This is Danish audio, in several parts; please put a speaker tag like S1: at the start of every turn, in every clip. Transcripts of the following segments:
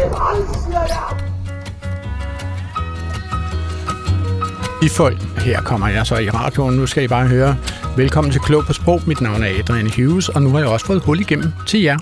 S1: I folk, her kommer jeg så i radioen. Nu skal I bare høre. Velkommen til Klog på Sprog. Mit navn er Adrian Hughes, og nu har jeg også fået hul igennem til jer.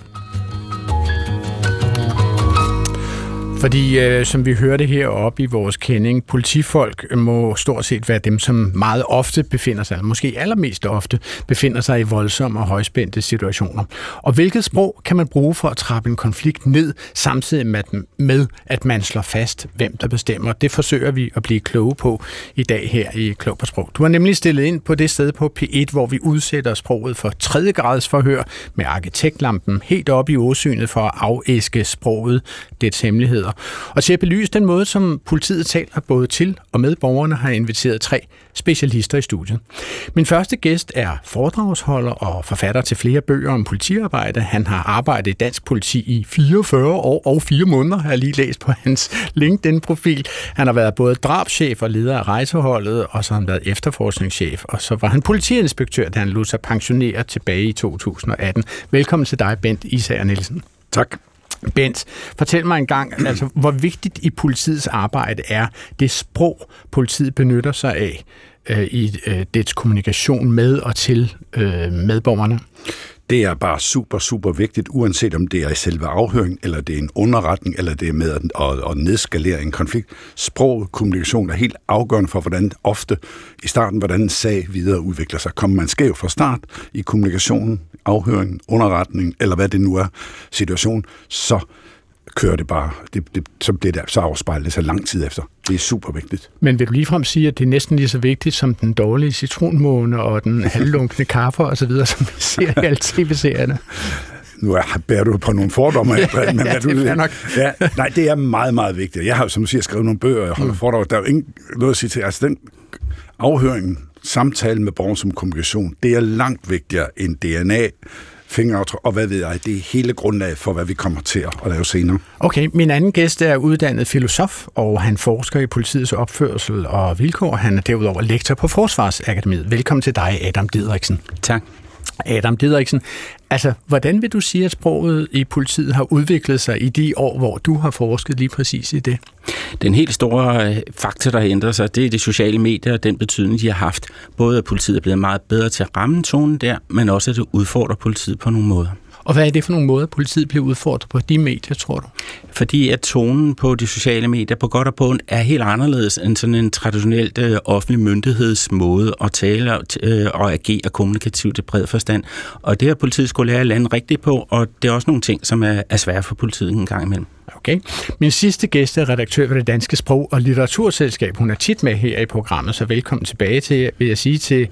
S1: Fordi, som vi hørte heroppe i vores kending, politifolk må stort set være dem, som meget ofte befinder sig, eller måske allermest ofte, befinder sig i voldsomme og højspændte situationer. Og hvilket sprog kan man bruge for at trappe en konflikt ned, samtidig med, at man slår fast, hvem der bestemmer? Det forsøger vi at blive kloge på i dag her i Klog på Sprog. Du har nemlig stillet ind på det sted på P1, hvor vi udsætter sproget for 3. grads forhør med arkitektlampen helt op i åsynet for at afæske sproget, dets hemmeligheder. Og til at belyse den måde, som politiet taler både til og med borgerne, har jeg inviteret 3 specialister i studiet. Min første gæst er foredragsholder og forfatter til flere bøger om politiarbejde. Han har arbejdet i dansk politi i 44 år og 4 måneder, har jeg lige læst på hans LinkedIn-profil. Han har været både drabschef og leder af rejseholdet, og så har han været efterforskningschef, og så var han politiinspektør, da han lod sig pensionere tilbage i 2018. Velkommen til dig, Bent Isager Nielsen.
S2: Tak.
S1: Bent, fortæl mig engang, altså, hvor vigtigt i politiets arbejde er det sprog, politiet benytter sig af i dets kommunikation med og til medborgerne?
S2: Det er bare super, super vigtigt, uanset om det er i selve afhøring, eller det er en underretning, eller det er med at nedskalere en konflikt. Sprog, kommunikation er helt afgørende for, hvordan ofte i starten, hvordan en sag videre udvikler sig. Kommer man skæv fra start i kommunikationen, afhøring, underretning, eller hvad det nu er, situation, så kører det bare, så afspejler det sig lang tid efter. Det er super vigtigt.
S1: Men vil du ligefrem sige, at det er næsten lige så vigtigt som den dårlige citronmåne og den halvlunkne kaffe og så videre, som vi ser i alle tv-serierne?
S2: Nu bærer du på nogle fordomme. Men
S1: ja, det er nok.
S2: Ja, nej, det er meget, meget vigtigt. Jeg har, som du siger, skrevet nogle bøger, og jeg holder foredrag. Der er jo ikke noget at sige til. Altså den afhøring, samtale med borgeren som kommunikation, det er langt vigtigere end DNA, fingeraftryk, og hvad ved jeg, det er hele grundlaget for, hvad vi kommer til at lave senere.
S1: Okay, min anden gæst er uddannet filosof, og han forsker i politiets opførsel og vilkår. Han er derudover lektor på Forsvarsakademiet. Velkommen til dig, Adam Didriksen.
S3: Tak.
S1: Adam Didriksen, altså, hvordan vil du sige, at sproget i politiet har udviklet sig i de år, hvor du har forsket lige præcis i det?
S3: Den helt store faktor, der har ændret sig, det er de sociale medier og den betydning, de har haft. Både at politiet er blevet meget bedre til at ramme tonen der, men også at det udfordrer politiet på nogle måder.
S1: Og hvad er det for nogle måder, politiet bliver udfordret på de medier, tror du?
S3: Fordi at tonen på de sociale medier på godt og på ondt er helt anderledes end sådan en traditionelt offentlig myndighedsmåde at tale og agere kommunikativt i bred forstand. Og det har politiet skulle lære at lande rigtigt på, og det er også nogle ting, som er svære for politiet en gang imellem.
S1: Okay. Min sidste gæst er redaktør ved Det Danske Sprog- og Litteraturselskab. Hun er tit med her i programmet, så velkommen tilbage til, vil jeg sige, til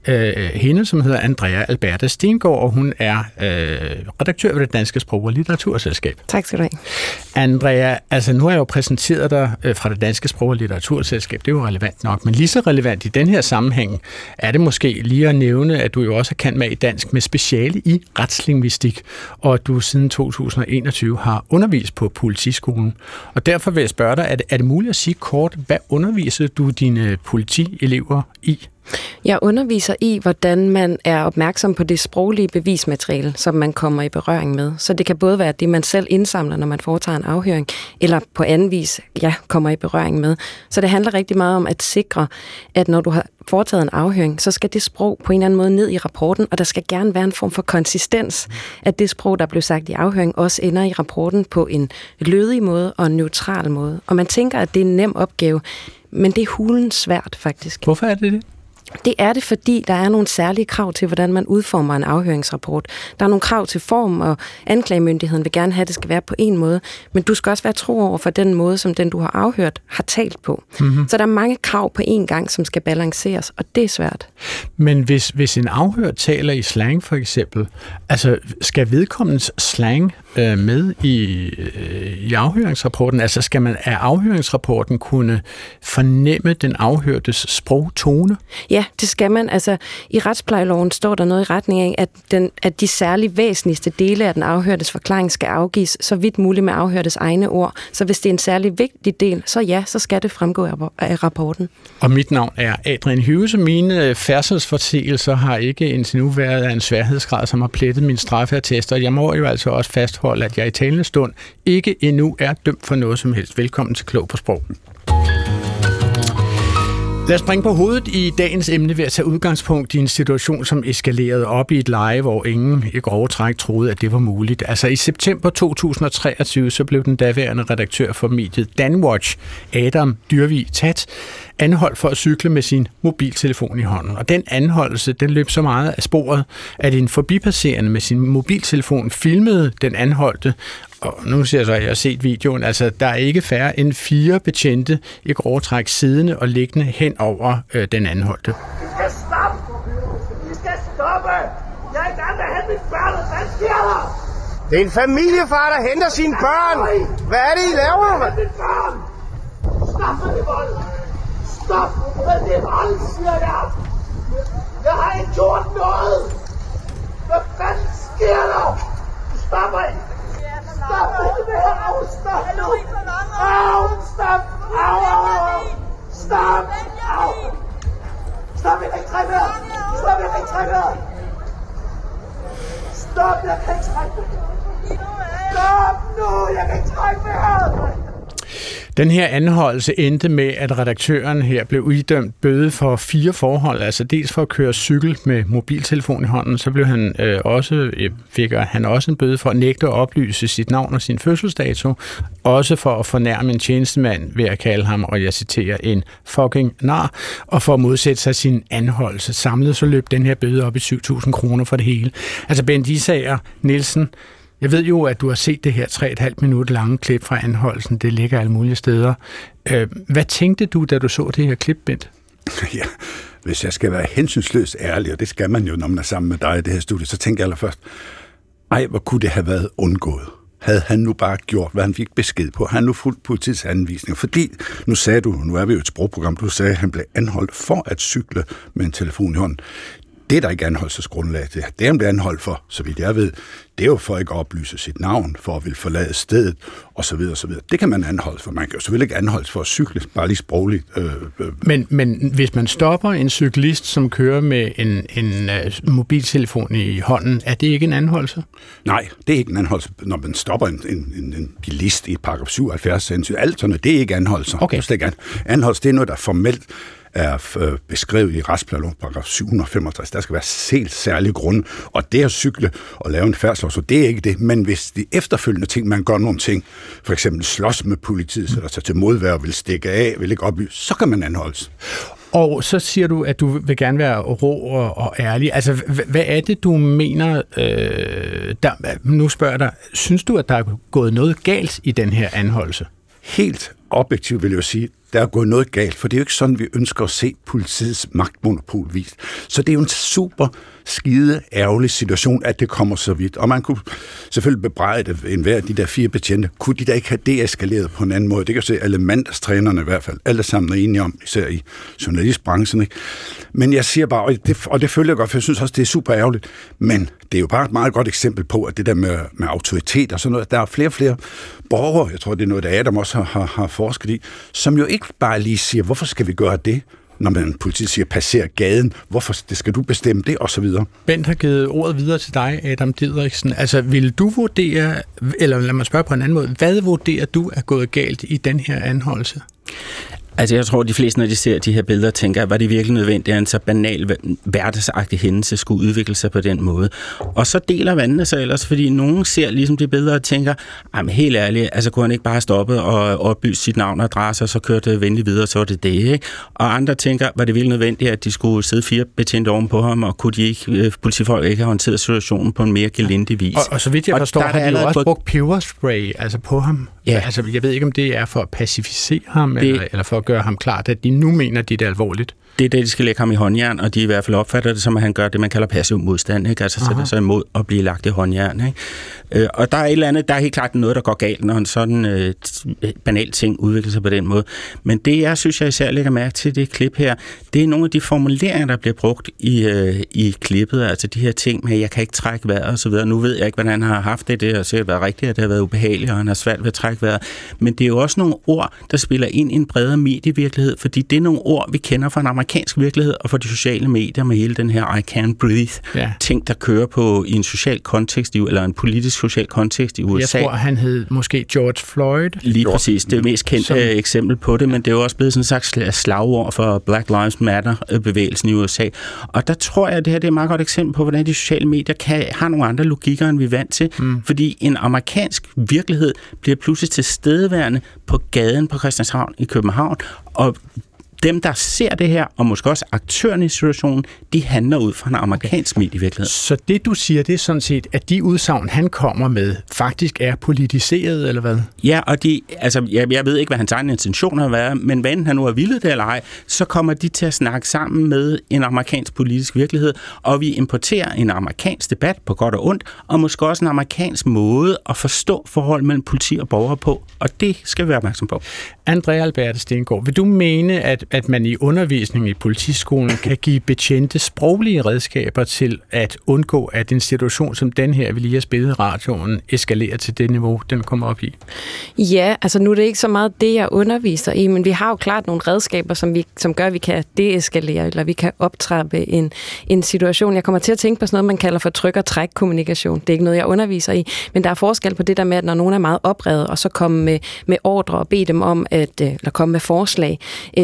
S1: hende, som hedder Andrea Alberta Stengård, og hun er redaktør ved Det Danske Sprog- og Litteraturselskab.
S4: Tak skal du have.
S1: Andrea, altså nu har jeg jo præsenteret dig fra Det Danske Sprog- og Litteraturselskab. Det er jo relevant nok, men lige så relevant i den her sammenhæng er det måske lige at nævne, at du jo også er kendt med i dansk med speciale i retslingvistik, og at du siden 2021 har undervist på Politiskolen. Og derfor vil jeg spørge dig, er det muligt at sige kort, hvad underviser du dine politielever i?
S4: Jeg underviser i, hvordan man er opmærksom på det sproglige bevismateriale, som man kommer i berøring med. Så det kan både være det, man selv indsamler, når man foretager en afhøring, eller på anden vis, kommer i berøring med. Så det handler rigtig meget om at sikre, at når du har foretaget en afhøring, så skal det sprog på en eller anden måde ned i rapporten, og der skal gerne være en form for konsistens, at det sprog, der blev sagt i afhøring, også ender i rapporten på en lødig måde og en neutral måde. Og man tænker, at det er en nem opgave, men det er hulens svært, faktisk.
S1: Hvorfor er det det?
S4: Det er det, fordi der er nogle særlige krav til, hvordan man udformer en afhøringsrapport. Der er nogle krav til form, og anklagemyndigheden vil gerne have, at det skal være på en måde, men du skal også være tro over for den måde, som den, du har afhørt, har talt på. Mm-hmm. Så der er mange krav på én gang, som skal balanceres, og det er svært.
S1: Men hvis en afhørt taler i slang for eksempel, altså skal vedkommendes slang med i afhøringsrapporten? Altså skal man af afhøringsrapporten kunne fornemme den afhørtes sprogtone?
S4: Ja, Ja, det skal man. Altså, i retsplejeloven står der noget i retning af, at de særlig væsentligste dele af den afhørtes forklaring skal afgives så vidt muligt med afhørtes egne ord. Så hvis det er en særlig vigtig del, så skal det fremgå af rapporten.
S1: Og mit navn er Adrian Hughes, og mine færdselsforseelser har ikke indtil nu været af en sværhedsgrad, som har plettet min straffeattest, og jeg må jo altså også fastholde, at jeg i talende stund ikke endnu er dømt for noget som helst. Velkommen til Klog på Sprog. Lad os springe på hovedet i dagens emne ved at tage udgangspunkt i en situation, som eskalerede op i et leje, hvor ingen i grove træk troede, at det var muligt. Altså i september 2023, så blev den daværende redaktør for mediet Danwatch, Adam Dyrvig Tat, anholdt for at cykle med sin mobiltelefon i hånden. Og den anholdelse, den løb så meget af sporet, at en forbipasserende med sin mobiltelefon filmede den anholdte. Og nu ser jeg så, at jeg har set videoen, altså der er ikke færre end 4 betjente i grove træk siddende og liggende hen over den anholdte.
S5: I skal stoppe! I skal stoppe! Jeg er i gang med at hente mine børn, hvad sker der?
S6: Det er en familiefar, der henter sine børn! Hvad er det, I laver?
S5: Stop med det vold! Stop med det vold, siger jeg! Jeg har ikke gjort noget! Hvad fanden sker der? Du stopper ikke! Stop med det her! Au, stop nu! Au, stop! Au, au, au! Stop! Au! Stop, jeg kan ikke trække vejret! Stop, jeg kan ikke trække vejret! Stop, jeg kan ikke trække vejret! Stop nu, jeg kan ikke trække vejret!
S1: Den her anholdelse endte med, at redaktøren her blev idømt bøde for 4 forhold. Altså dels for at køre cykel med mobiltelefon i hånden, så blev fik han også en bøde for at nægte at oplyse sit navn og sin fødselsdato. Også for at fornærme en tjenestemand ved at kalde ham, og jeg citerer, en fucking nar, og for at modsætte sig sin anholdelse. Samlet så løb den her bøde op i 7.000 kroner for det hele. Altså Bent Isager Nielsen, jeg ved jo, at du har set det her 3,5 minutter lange klip fra anholdelsen. Det ligger alle mulige steder. Hvad tænkte du, da du så det her klip, Bent?
S2: Ja, hvis jeg skal være hensynsløst ærlig, og det skal man jo, når man er sammen med dig i det her studie, så tænker jeg allerførst, hvor kunne det have været undgået? Havde han nu bare gjort, hvad han fik besked på? Har han nu fulgt politiets anvisninger? Fordi, nu sagde du, nu er vi jo et sprogprogram, du sagde, at han blev anholdt for at cykle med en telefon i hånden. Det er der ikke anholdelsesgrundlag til. Det han bliver anholdt for, så vidt jeg ved, det er jo for ikke at oplyse sit navn, for at ville forlade stedet, osv. osv. Det kan man anholde for. Man kan jo selvfølgelig ikke anholdes for at cykle, bare lige sprogligt.
S1: Men hvis man stopper en cyklist, som kører med en mobiltelefon i hånden, er det ikke en anholdelse?
S2: Nej, det er ikke en anholdelse. Når man stopper en bilist i paragraf 77, alt sådan, det er ikke anholdelse.
S1: Okay.
S2: Anholdelse, det er noget, der formelt er beskrevet i retsplejeloven paragraf 765. Der skal være helt særlige grunde, og det at cykle og lave en færdslov, så det er ikke det. Men hvis de efterfølgende ting, man gør nogle ting, for eksempel slås med politiet, eller tage til modværge, vil stikke af, vil ikke oplyse, så kan man anholdes.
S1: Og så siger du, at du vil gerne være rå og ærlig. Altså, hvad er det, du mener, nu spørger jeg dig, synes du, at der er gået noget galt i den her anholdelse?
S2: Helt objektivt vil jeg jo sige, der er gået noget galt, for det er jo ikke sådan, vi ønsker at se politiets magtmonopol vist. Så det er jo en super skide ærgerlig situation, at det kommer så vidt. Og man kunne selvfølgelig bebrejde enhver af de der 4 betjente. Kunne de da ikke have deeskaleret på en anden måde? Det kan se alle mandagstrænerne i hvert fald. Alle sammen er enige om, især i journalistbranchen. Ikke? Men jeg siger bare, og det følger jeg godt, for jeg synes også, det er super ærgerligt. Men det er jo bare et meget godt eksempel på, at det der med autoritet og sådan noget, der er flere og flere borgere, jeg tror, det er noget, der Adam også har forsket i, som jo ikke bare lige siger, hvorfor skal vi gøre det? Når man politiet siger, passer gaden, hvorfor det skal du bestemme det, og så videre.
S1: Bent har givet ordet videre til dig, Adam Didriksen. Altså, vil du vurdere, eller lad mig spørge på en anden måde, hvad vurderer du er gået galt i den her anholdelse?
S3: Altså, jeg tror, at de fleste, når de ser de her billeder, tænker, var det virkelig nødvendigt, at en så banal, hverdagsagtig hændelse skulle udvikle sig på den måde. Og så deler vandene sig ellers, fordi nogen ser ligesom de billeder og tænker, men helt ærligt, altså kunne han ikke bare stoppe og oplyse sit navn og adresse, og så kørte det venligt videre, så var det det, ikke? Og andre tænker, var det virkelig nødvendigt, at de skulle sidde 4 betjente oven på ham, og kunne de ikke, politifolk ikke have håndteret situationen på en mere gelindig vis.
S1: Og så vidt jeg forstår, har de jo også brugt peberspray altså på ham. Ja. Altså, jeg ved ikke, om det er for at pacificere ham, eller for at gøre ham klart, at de nu mener, de det er alvorligt.
S3: Det er det, de skal lægge ham i håndjern, og de i hvert fald opfatter det som, at han gør det, man kalder passiv modstand, ikke? Altså sætter sig imod at blive lagt i håndjern, ikke? Og der er et eller andet, der er helt klart noget, der går galt, når en sådan banal ting udvikler sig på den måde. Men det, jeg synes, jeg især lægger mærke til det klip her, det er nogle af de formuleringer, der bliver brugt i klippet, altså de her ting med, jeg kan ikke trække vejret og så videre. Nu ved jeg ikke, hvordan han har haft det. Det har sikkert været rigtigt, at det har været ubehageligt, og han har svært ved at trække vejret. Men det er jo også nogle ord, der spiller ind i en bredere medievirkelighed, fordi det er nogle ord, vi kender fra en amerikansk virkelighed og fra de sociale medier med hele den her I can't breathe ting, der kører på i en social kontekst, eller en politisk social kontekst i USA.
S1: Jeg tror, han hed måske George Floyd.
S3: Lige præcis. Det er mest kendte eksempel på det, men det er jo også blevet sådan en slags slagord for Black Lives Matter-bevægelsen i USA. Og der tror jeg, at det her det er et meget godt eksempel på, hvordan de sociale medier har nogle andre logikker, end vi er vant til. Fordi en amerikansk virkelighed bliver pludselig tilstedeværende på gaden på Christianshavn i København, og dem, der ser det her, og måske også aktørerne i situationen, de handler ud fra en amerikansk medievirkelighed.
S1: Så det, du siger, det er sådan set, at de udsagn, han kommer med, faktisk er politiseret, eller hvad?
S3: Ja, og jeg ved ikke, hvad hans egen intention har været, men hvad han nu har villet det eller ej, så kommer de til at snakke sammen med en amerikansk politisk virkelighed, og vi importerer en amerikansk debat på godt og ondt, og måske også en amerikansk måde at forstå forhold mellem politi og borgere på, og det skal vi være opmærksom på.
S1: André Alberte Stengård, vil du mene, at man i undervisningen i politiskolen kan give betjente sproglige redskaber til at undgå, at en situation som den her, vi lige har spillet i radioen, eskalerer til det niveau, den kommer op i?
S4: Ja, altså nu er det ikke så meget det, jeg underviser i, men vi har jo klart nogle redskaber, som gør, at vi kan deeskalere, eller vi kan optrappe en situation. Jeg kommer til at tænke på sådan noget, man kalder for tryk- og træk-kommunikation. Det er ikke noget, jeg underviser i, men der er forskel på det der med, at når nogen er meget oprevet, og så komme med ordre og bede dem om, eller komme med forslag,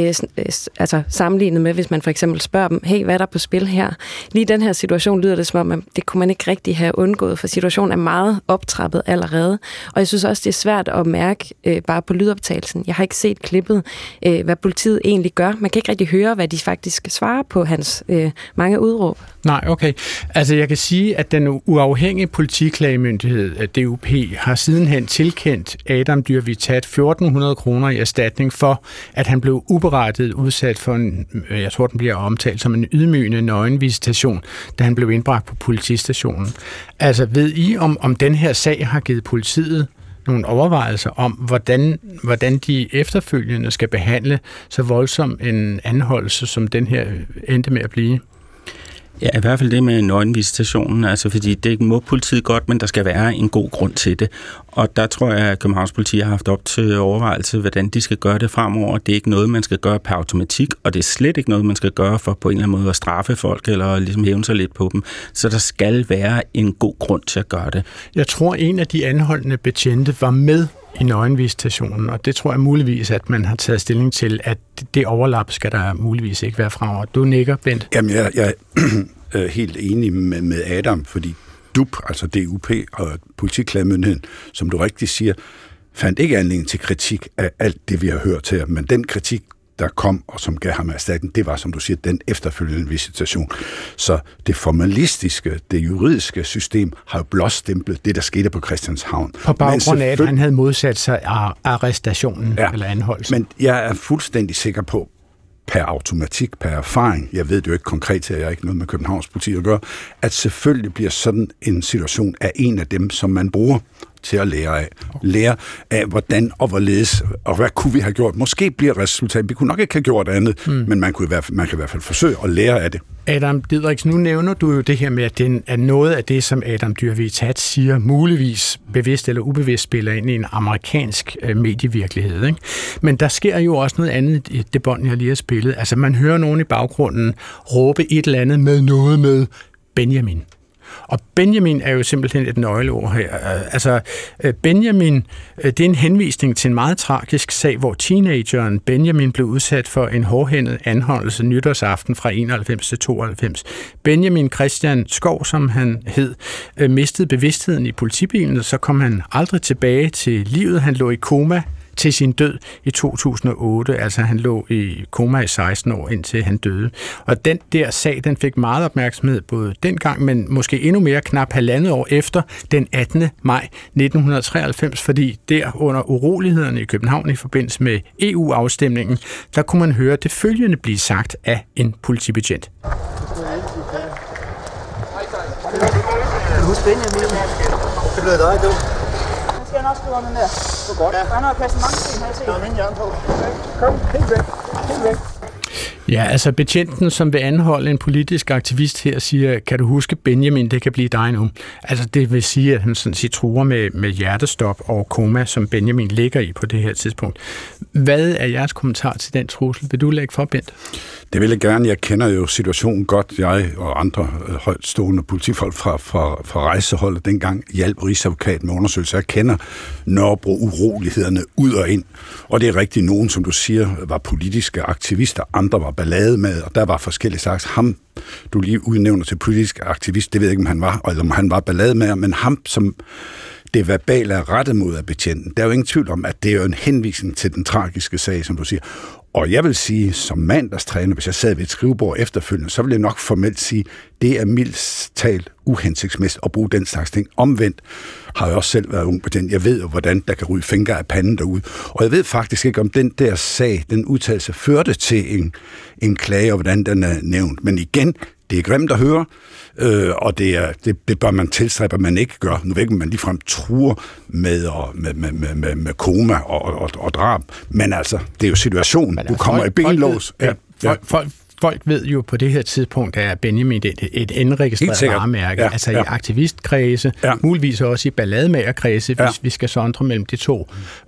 S4: altså sammenlignet med, hvis man for eksempel spørger dem, hey, hvad er der på spil her? Lige i den her situation lyder det som om, at det kunne man ikke rigtig have undgået, for situationen er meget optrappet allerede. Og jeg synes også, det er svært at mærke bare på lydoptagelsen. Jeg har ikke set klippet, hvad politiet egentlig gør. Man kan ikke rigtig høre, hvad de faktisk svarer på hans mange udråb.
S1: Nej, okay. Altså jeg kan sige, at den uafhængige politiklagemyndighed, DUP, har sidenhen tilkendt Adam Dyrvitat 1.400 kroner i erstatning for, at han blev uberettiget udsat for jeg tror, den bliver omtalt som en ydmygende nøgenvisitation, da han blev indbragt på politistationen. Altså ved I, om den her sag har givet politiet nogle overvejelser om, hvordan de efterfølgende skal behandle så voldsom en anholdelse, som den her endte med at blive?
S3: Ja, i hvert fald det med nøgenvisitationen, altså fordi det må politiet godt, men der skal være en god grund til det. Og der tror jeg, at Københavns Politi har haft op til overvejelse, hvordan de skal gøre det fremover. Det er ikke noget, man skal gøre per automatik, og det er slet ikke noget, man skal gøre for på en eller anden måde at straffe folk, eller ligesom hæve sig lidt på dem. Så der skal være en god grund til at gøre det. Jeg
S1: tror, en af de anholdende betjente var med i nøgenvisitationen, og det tror jeg muligvis, at man har taget stilling til, at det overlap skal der muligvis ikke være fremover. Du nikker, Bent.
S2: Jamen, jeg er helt enig med Adam, fordi DUP, altså DUP og Politiklagemyndigheden, som du rigtig siger, fandt ikke anledning til kritik af alt det, vi har hørt her, men den kritik, der kom, og som gav ham erstatning, det var, som du siger, den efterfølgende visitation. Så det formalistiske, det juridiske system har jo blåstemplet det, der skete på Christianshavn.
S1: På baggrund af, at han havde modsat sig arrestationen eller anholdelsen.
S2: Men jeg er fuldstændig sikker på, per automatik, per erfaring, jeg ved det jo ikke konkret til, at jeg ikke noget med Københavns Politi at gøre, at selvfølgelig bliver sådan en situation af en af dem, som man bruger til at lære af. Lære af, hvordan og hvorledes, og hvad kunne vi have gjort. Måske bliver resultatet, vi kunne nok ikke have gjort andet, men man kan i hvert fald forsøge at lære af det.
S1: Adam Didriksen, nu nævner du jo det her med, at noget af det, som Adam Dyrvitat siger, muligvis bevidst eller ubevidst spiller ind i en amerikansk medievirkelighed. Ikke? Men der sker jo også noget andet i det bånd, jeg lige har spillet. Altså, man hører nogen i baggrunden råbe et eller andet med noget med Benjamin. Og Benjamin er jo simpelthen et nøgleord her. Altså, Benjamin, det er en henvisning til en meget tragisk sag, hvor teenageren Benjamin blev udsat for en hårdhændet anholdelse nytårsaften fra 91 til 92. Benjamin Christian Skov, som han hed, mistede bevidstheden i politibilen, og så kom han aldrig tilbage til livet. Han lå i koma til sin død i 2008. Altså han lå i koma i 16 år, indtil han døde. Og den der sag, den fik meget opmærksomhed både dengang, men måske endnu mere knap halvandet år efter, den 18. maj 1993, fordi der under urolighederne i København i forbindelse med EU-afstemningen, der kunne man høre det følgende blive sagt af en politibetjent.
S7: Husk Benjamin. Det blev dig, du. Han skal nok skrive om den der. Det var godt. Han har kastet mange ting, har jeg set. Der er ingen jern på. Kom, helt væk. Helt væk.
S1: Ja, altså betjenten, som vil anholde en politisk aktivist her, siger, kan du huske Benjamin, det kan blive dig nu. Altså det vil sige, at han sådan set truer med hjertestop og koma, som Benjamin ligger i på det her tidspunkt. Hvad er jeres kommentar til den trussel? Vil du lægge for, Bent?
S2: Det vil jeg gerne. Jeg kender jo situationen godt. Jeg og andre højtstående politifolk fra rejseholdet dengang hjalp Rigsadvokaten med undersøgelser. Jeg kender Nørrebro-urolighederne ud og ind. Og det er rigtig nogen, som du siger, var politiske aktivister. Andre var ballade med, og der var forskellige slags. Ham, du lige udnævner til politisk aktivist, det ved jeg ikke, om han var, eller om han var ballade med, men ham, som det verbale er rettet mod af betjenten. Der er jo ingen tvivl om, at det er jo en henvisning til den tragiske sag, som du siger. Og jeg vil sige, som mandagstræner, hvis jeg sad ved et skrivebord efterfølgende, så vil jeg nok formelt sige, det er mildt talt uhensigtsmæssigt at bruge den slags ting. Omvendt har jeg også selv været ung betjent. Jeg ved jo, hvordan der kan ryge fingre af panden derude. Og jeg ved faktisk ikke, om den der sag, den udtalelse, førte til en klage, og hvordan den er nævnt. Men igen, det er grimt at høre, og det bør man tilstræbe, at man ikke gør. Nu ved ikke, man ligefrem truer med koma og drab. Men altså, det er jo situationen. Du kommer i benlås.
S1: Folk ved jo på det her tidspunkt, at Benjamin et indregistreret varemærke, altså i aktivistkredse, muligvis også i ballademagerkredse, hvis vi skal sondre mellem de to.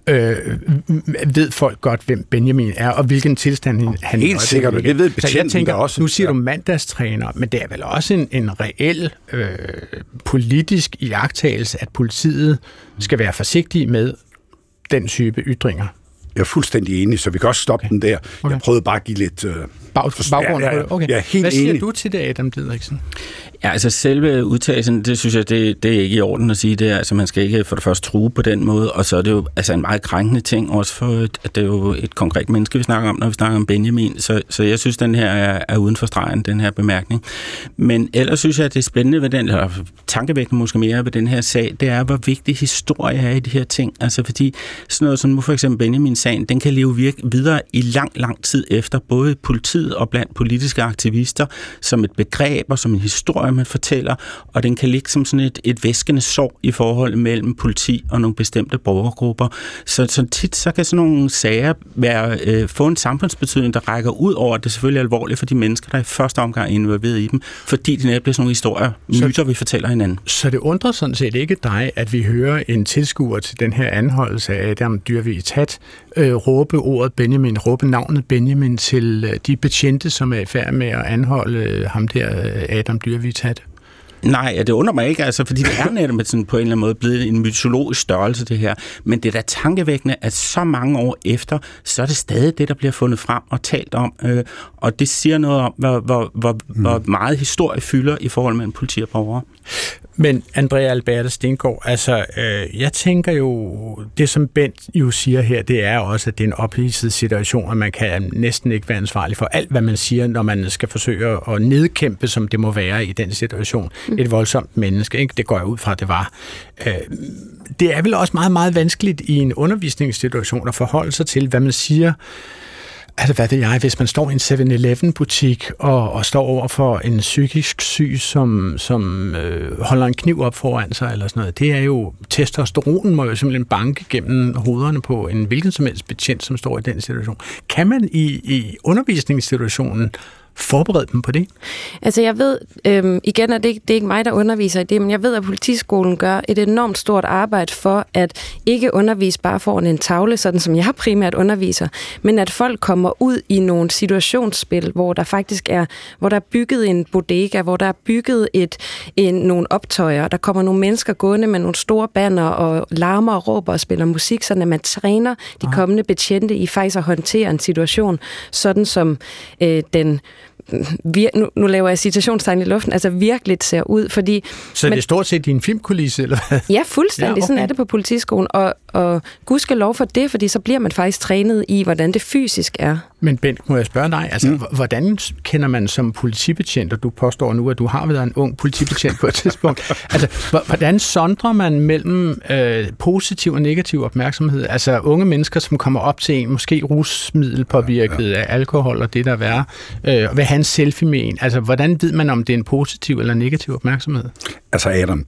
S1: Ved folk godt, hvem Benjamin er, og hvilken tilstand han er.
S2: Helt sikkert, det ved betjenten også.
S1: Nu siger du mandagstræner, men det er vel også en reel politisk iagttagelse, at politiet skal være forsigtige med den type ytringer.
S2: Jeg er fuldstændig enig, så vi kan også stoppe den der. Okay. Jeg prøvede bare at give lidt
S1: baggrund på det. Okay.
S2: Jeg er helt
S1: Hvad siger
S2: enig.
S1: du til det, Adam Didriksen?
S3: Ja, altså selve udtalelsen, det synes jeg, det er ikke i orden at sige det. Altså man skal ikke for det første true på den måde, og så er det jo altså en meget krænkende ting, også for at det er jo et konkret menneske, vi snakker om, når vi snakker om Benjamin. Så jeg synes, den her er uden for stregen, den her bemærkning. Men ellers synes jeg, at det er spændende ved den, eller tankevækkende måske mere ved den her sag, det er, hvor vigtig historie er i de her ting. Altså fordi sådan noget som nu for eksempel Benjamin-sagen, den kan leve videre i lang tid efter, både politiet og blandt politiske aktivister, som et begreb og som en historie, man fortæller, og den kan ligge som sådan et væskende sår i forhold mellem politi og nogle bestemte borgergrupper. Så tit så kan sådan nogle sager få en samfundsbetydning, der rækker ud over, at det selvfølgelig er alvorligt for de mennesker, der i første omgang er involveret i dem, fordi det netop bliver sådan nogle historier, myter, vi fortæller hinanden.
S1: Så det undrer sådan set ikke dig, at vi hører en tilskuer til den her anholdelse af Adam Dyrvig Tat råbe navnet Benjamin til de betjente, som er i færd med at anholde ham der, Adam Dyrvig Tat?
S3: Nej, det undrer mig ikke, altså, fordi det er netop sådan på en eller anden måde blevet en mytologisk størrelse, det her. Men det er da tankevækkende, at så mange år efter, så er det stadig det, der bliver fundet frem og talt om. Og det siger noget om, hvor meget historie fylder i forhold mellem politi og borgere.
S1: Men Andrea Alberte Stengård, altså jeg tænker jo, det som Bent jo siger her, det er også, at det er en ophidset situation, og man kan næsten ikke være ansvarlig for alt, hvad man siger, når man skal forsøge at nedkæmpe, som det må være i den situation. Et voldsomt menneske, ikke? Det går jeg ud fra, det var. Det er vel også meget, meget vanskeligt i en undervisningssituation at forholde sig til, hvad man siger. Altså, hvad ved jeg, hvis man står i en 7-Eleven-butik og står over for en psykisk syg, som holder en kniv op foran sig, eller sådan noget, det er jo, testosteronen må jo simpelthen banke gennem hovederne på en hvilken som helst betjent, som står i den situation. Kan man i undervisningssituationen forberede dem på det?
S4: Altså jeg ved, igen er det er ikke mig, der underviser i det, men jeg ved, at politiskolen gør et enormt stort arbejde for at ikke undervise bare foran en tavle, sådan som jeg primært underviser, men at folk kommer ud i nogle situationsspil, hvor der faktisk hvor der er bygget en bodega, hvor der er bygget nogle optøjer, der kommer nogle mennesker gående med nogle store banner og larmer og råber og spiller musik, sådan at man træner de kommende betjente i faktisk at håndtere en situation, sådan som den nu laver jeg citationstegn i luften, altså virkelig ser ud, fordi...
S1: Så det er stort set din filmkulisse, eller hvad?
S4: Ja, fuldstændig. Ja, okay. Sådan er det på politiskolen, og gudskelov for det, fordi så bliver man faktisk trænet i, hvordan det fysisk er.
S1: Men Bent, må jeg spørge dig, altså, hvordan kender man som politibetjent, og du påstår nu, at du har været en ung politibetjent på et tidspunkt, altså, hvordan sondrer man mellem positiv og negativ opmærksomhed? Altså, unge mennesker, som kommer op til en, måske rusmiddelpåvirket af alkohol og det der værre, og vil have en selfie med en. Altså, hvordan ved man, om det er en positiv eller negativ opmærksomhed?
S2: Altså Adrian,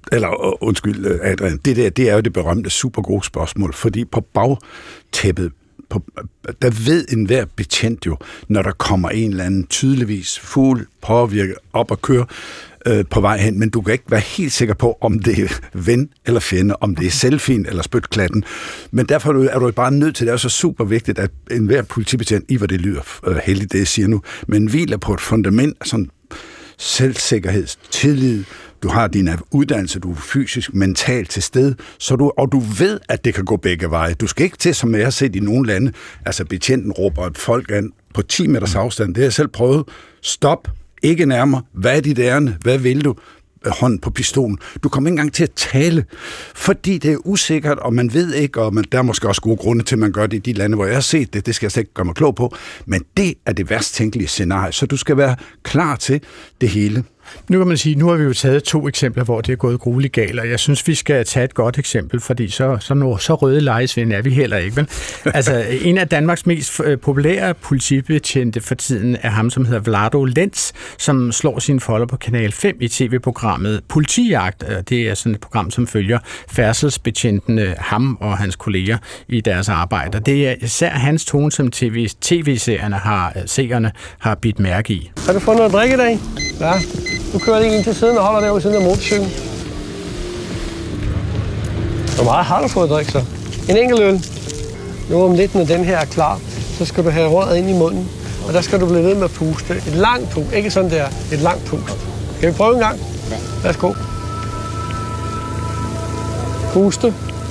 S2: det er jo det berømte super gode spørgsmål, fordi på bagtæppet, der ved enhver betjent jo, når der kommer en eller anden tydeligvis fuld påvirket op og køre på vej hen, men du kan ikke være helt sikker på, om det er ven eller fjende, om det er selfien eller spytklatten. Men derfor er du bare nødt til, det er så super vigtigt, at enhver politibetjent, i hvor det lyder heldigt, det jeg siger nu, men hviler på et fundament af sådan selvsikkerhed, tillid, du har din uddannelse, du er fysisk, mentalt til stede, og du ved, at det kan gå begge veje. Du skal ikke til, som jeg har set i nogle lande, altså betjenten råber et folk an på 10 meters afstand. Det har jeg selv prøvet. Stop, ikke nærmere. Hvad er dit ærinde? Hvad vil du? Hånden på pistolen. Du kommer ikke engang til at tale, fordi det er usikkert, og man ved ikke, og der er måske også gode grunde til, at man gør det i de lande, hvor jeg har set det. Det skal jeg slet ikke gøre mig klog på. Men det er det værst tænkelige scenarie, så du skal være klar til det hele.
S1: Nu kan man sige, nu har vi jo taget 2 eksempler, hvor det er gået grueligt galt, og jeg synes, vi skal tage et godt eksempel, fordi så røde lejesvend er vi heller ikke, vel? Altså, en af Danmarks mest populære politibetjente for tiden er ham, som hedder Vlado Lenz, som slår sine folder på Kanal 5 i tv-programmet Politijagt. Det er sådan et program, som følger færdselsbetjentene, ham og hans kolleger i deres arbejde. Det er især hans tone, som tv-seerne har bidt mærke i.
S6: Har du fået noget at drikke i dag? Ja. Du kører lige ind til siden og holder der ved siden af motorcyklen. Hvor meget har du fået at drikke så? En enkelt øl. Nu om lidt, når den her er klar, så skal du have røret ind i munden. Og der skal du blive ved med at puste. Et langt pust. Ikke sådan der. Et langt pust. Kan vi prøve en gang? Ja. Værsgo. Puste.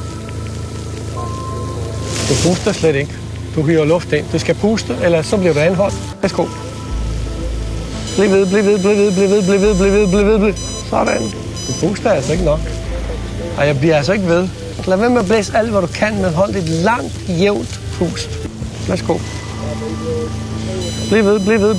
S6: Du puster slet ikke. Du hiver luft ind. Du skal puste, eller så bliver du anholdt. Værsgo. Bliv ved. Sådan. Du puster altså ikke nok. Og jeg bliver altså ikke ved. Lad være med at blæse alt, hvad du kan, men hold et langt, jævnt pust. Værsgo. Bliv ved.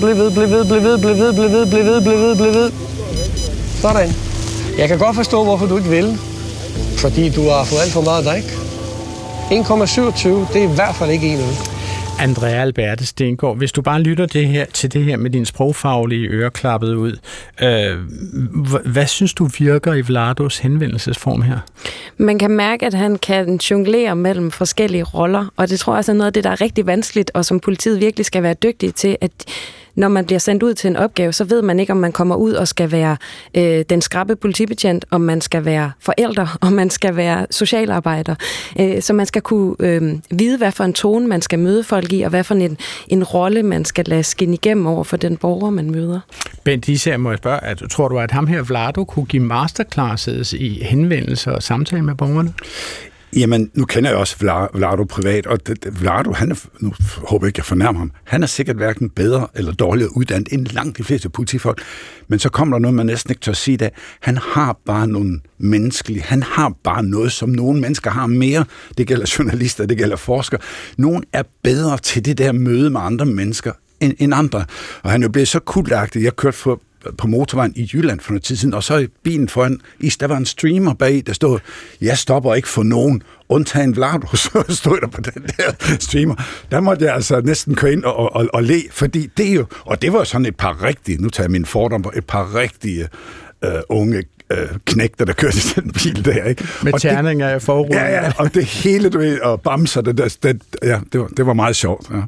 S6: Sådan. Jeg kan godt forstå, hvorfor du ikke vil. Fordi du har fået alt for meget at drikke. 1,27, det er i hvert fald ikke en øl.
S1: Andrea Alberte Stengård, hvis du bare lytter til det her med din sprogfaglige øre klappet ud, hvad synes du virker i Vlados henvendelsesform her?
S4: Man kan mærke, at han kan jonglere mellem forskellige roller, og det tror jeg også er noget af det, der er rigtig vanskeligt, og som politiet virkelig skal være dygtige til, at når man bliver sendt ud til en opgave, så ved man ikke, om man kommer ud og skal være den skrappe politibetjent, om man skal være forælder, om man skal være socialarbejder. Så man skal kunne vide, hvad for en tone man skal møde folk i, og hvad for en rolle man skal lade skinne igennem over for den borger, man møder.
S1: Bent Især, må jeg spørge, tror du, at ham her, Vlado, kunne give masterclasses i henvendelser og samtale med borgerne?
S2: Jamen, nu kender jeg også Vlado privat, og Vlado, nu håber jeg ikke, jeg fornærmer ham, han er sikkert hverken bedre eller dårligere uddannet end langt de fleste politifolk, men så kommer der noget, man næsten ikke tør sige det. Han har bare nogle menneskelige, han har bare noget, som nogle mennesker har mere. Det gælder journalister, det gælder forskere. Nogle er bedre til det der møde med andre mennesker end andre, og han er jo blevet så kulagtig. Jeg kørte på motorvejen i Jylland for noget tid siden, og så i bilen foran der var en streamer bag, der stod, jeg stopper ikke for nogen, undtagen Vlado, så stod der på den der streamer. Der måtte jeg altså næsten køre ind og le, fordi det jo, og det var sådan et par rigtige, nu tager jeg min fordom på, et par rigtige unge knægter, der kørte i den bil der, ikke?
S1: Med terninger af forruden.
S2: Ja, og det hele, du ved, og bamser, det var meget sjovt, ja.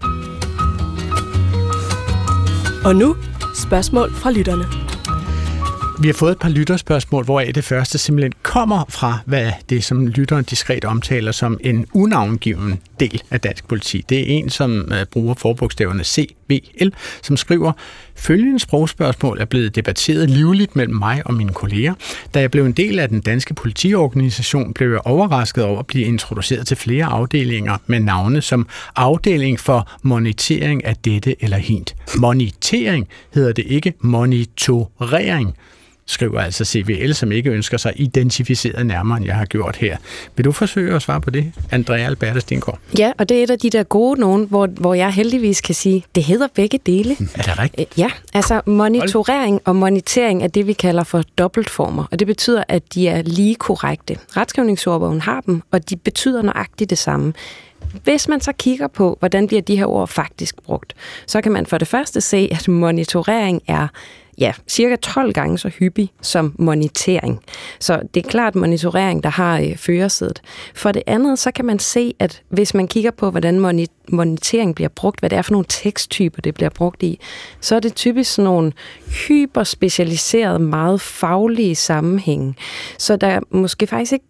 S8: Og nu spørgsmål fra lytterne.
S1: Vi har fået et par lytterspørgsmål, hvoraf det første simpelthen kommer fra, hvad det som lytteren diskret omtaler som en unavngiven del af dansk politi. Det er en, som bruger forbogstaverne C, CVL, som skriver, følgende sprogspørgsmål er blevet debatteret livligt mellem mig og mine kolleger. Da jeg blev en del af den danske politiorganisation, blev jeg overrasket over at blive introduceret til flere afdelinger med navne som afdeling for monitering af dette eller hint. Monitering hedder det ikke, monitorering, skriver altså CVL, som ikke ønsker sig identificeret nærmere, end jeg har gjort her. Vil du forsøge at svare på det, Andrea Alberta Stengård?
S4: Ja, og det er et af de der gode nogen, hvor jeg heldigvis kan sige, det hedder begge dele.
S1: Er det rigtigt?
S4: Ja, altså monitorering og monitering er det, vi kalder for dobbeltformer, og det betyder, at de er lige korrekte. Retskrivningsordbogen har dem, og de betyder nøjagtigt det samme. Hvis man så kigger på, hvordan bliver de her ord faktisk brugt, så kan man for det første se, at monitorering er cirka 12 gange så hyppig som monitering. Så det er klart monitorering, der har førersædet. For det andet, så kan man se, at hvis man kigger på, hvordan monitering bliver brugt, hvad det er for nogle teksttyper, det bliver brugt i, så er det typisk sådan nogle hyperspecialiserede, meget faglige sammenhænge. Så der måske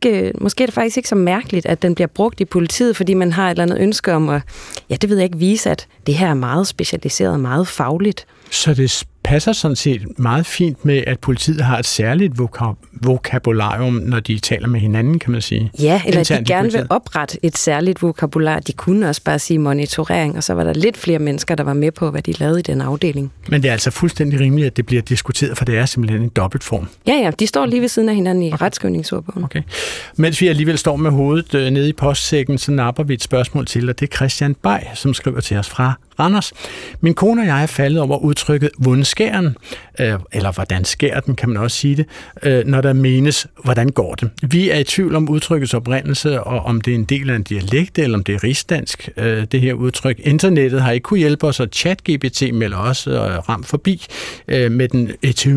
S4: er det faktisk ikke så mærkeligt, at den bliver brugt i politiet, fordi man har et eller andet ønske om at, vise, at det her er meget specialiseret, meget fagligt.
S1: Så det passer sådan set meget fint med, at politiet har et særligt vokabularium, når de taler med hinanden, kan man sige.
S4: Ja, eller de gerne vil oprette et særligt vokabular. De kunne også bare sige monitorering, og så var der lidt flere mennesker, der var med på, hvad de lavede i den afdeling.
S1: Men det er altså fuldstændig rimeligt, at det bliver diskuteret, for det er simpelthen en dobbeltform.
S4: Ja, de står lige ved siden af hinanden i retskrivningsordbogen.
S1: Okay. Mens vi alligevel står med hovedet nede i postsækken, så napper vi et spørgsmål til, og det er Christian Bay, som skriver til os fra Randers. Min kone og jeg er faldet over udtrykket vundskæren, eller hvordan skærer den, kan man også sige det, når der menes, hvordan går det. Vi er i tvivl om udtrykkets oprindelse, og om det er en del af en dialekt, eller om det er rigsdansk, det her udtryk. Internettet har ikke kunne hjælpe os, og ChatGPT melder også ramt forbi med den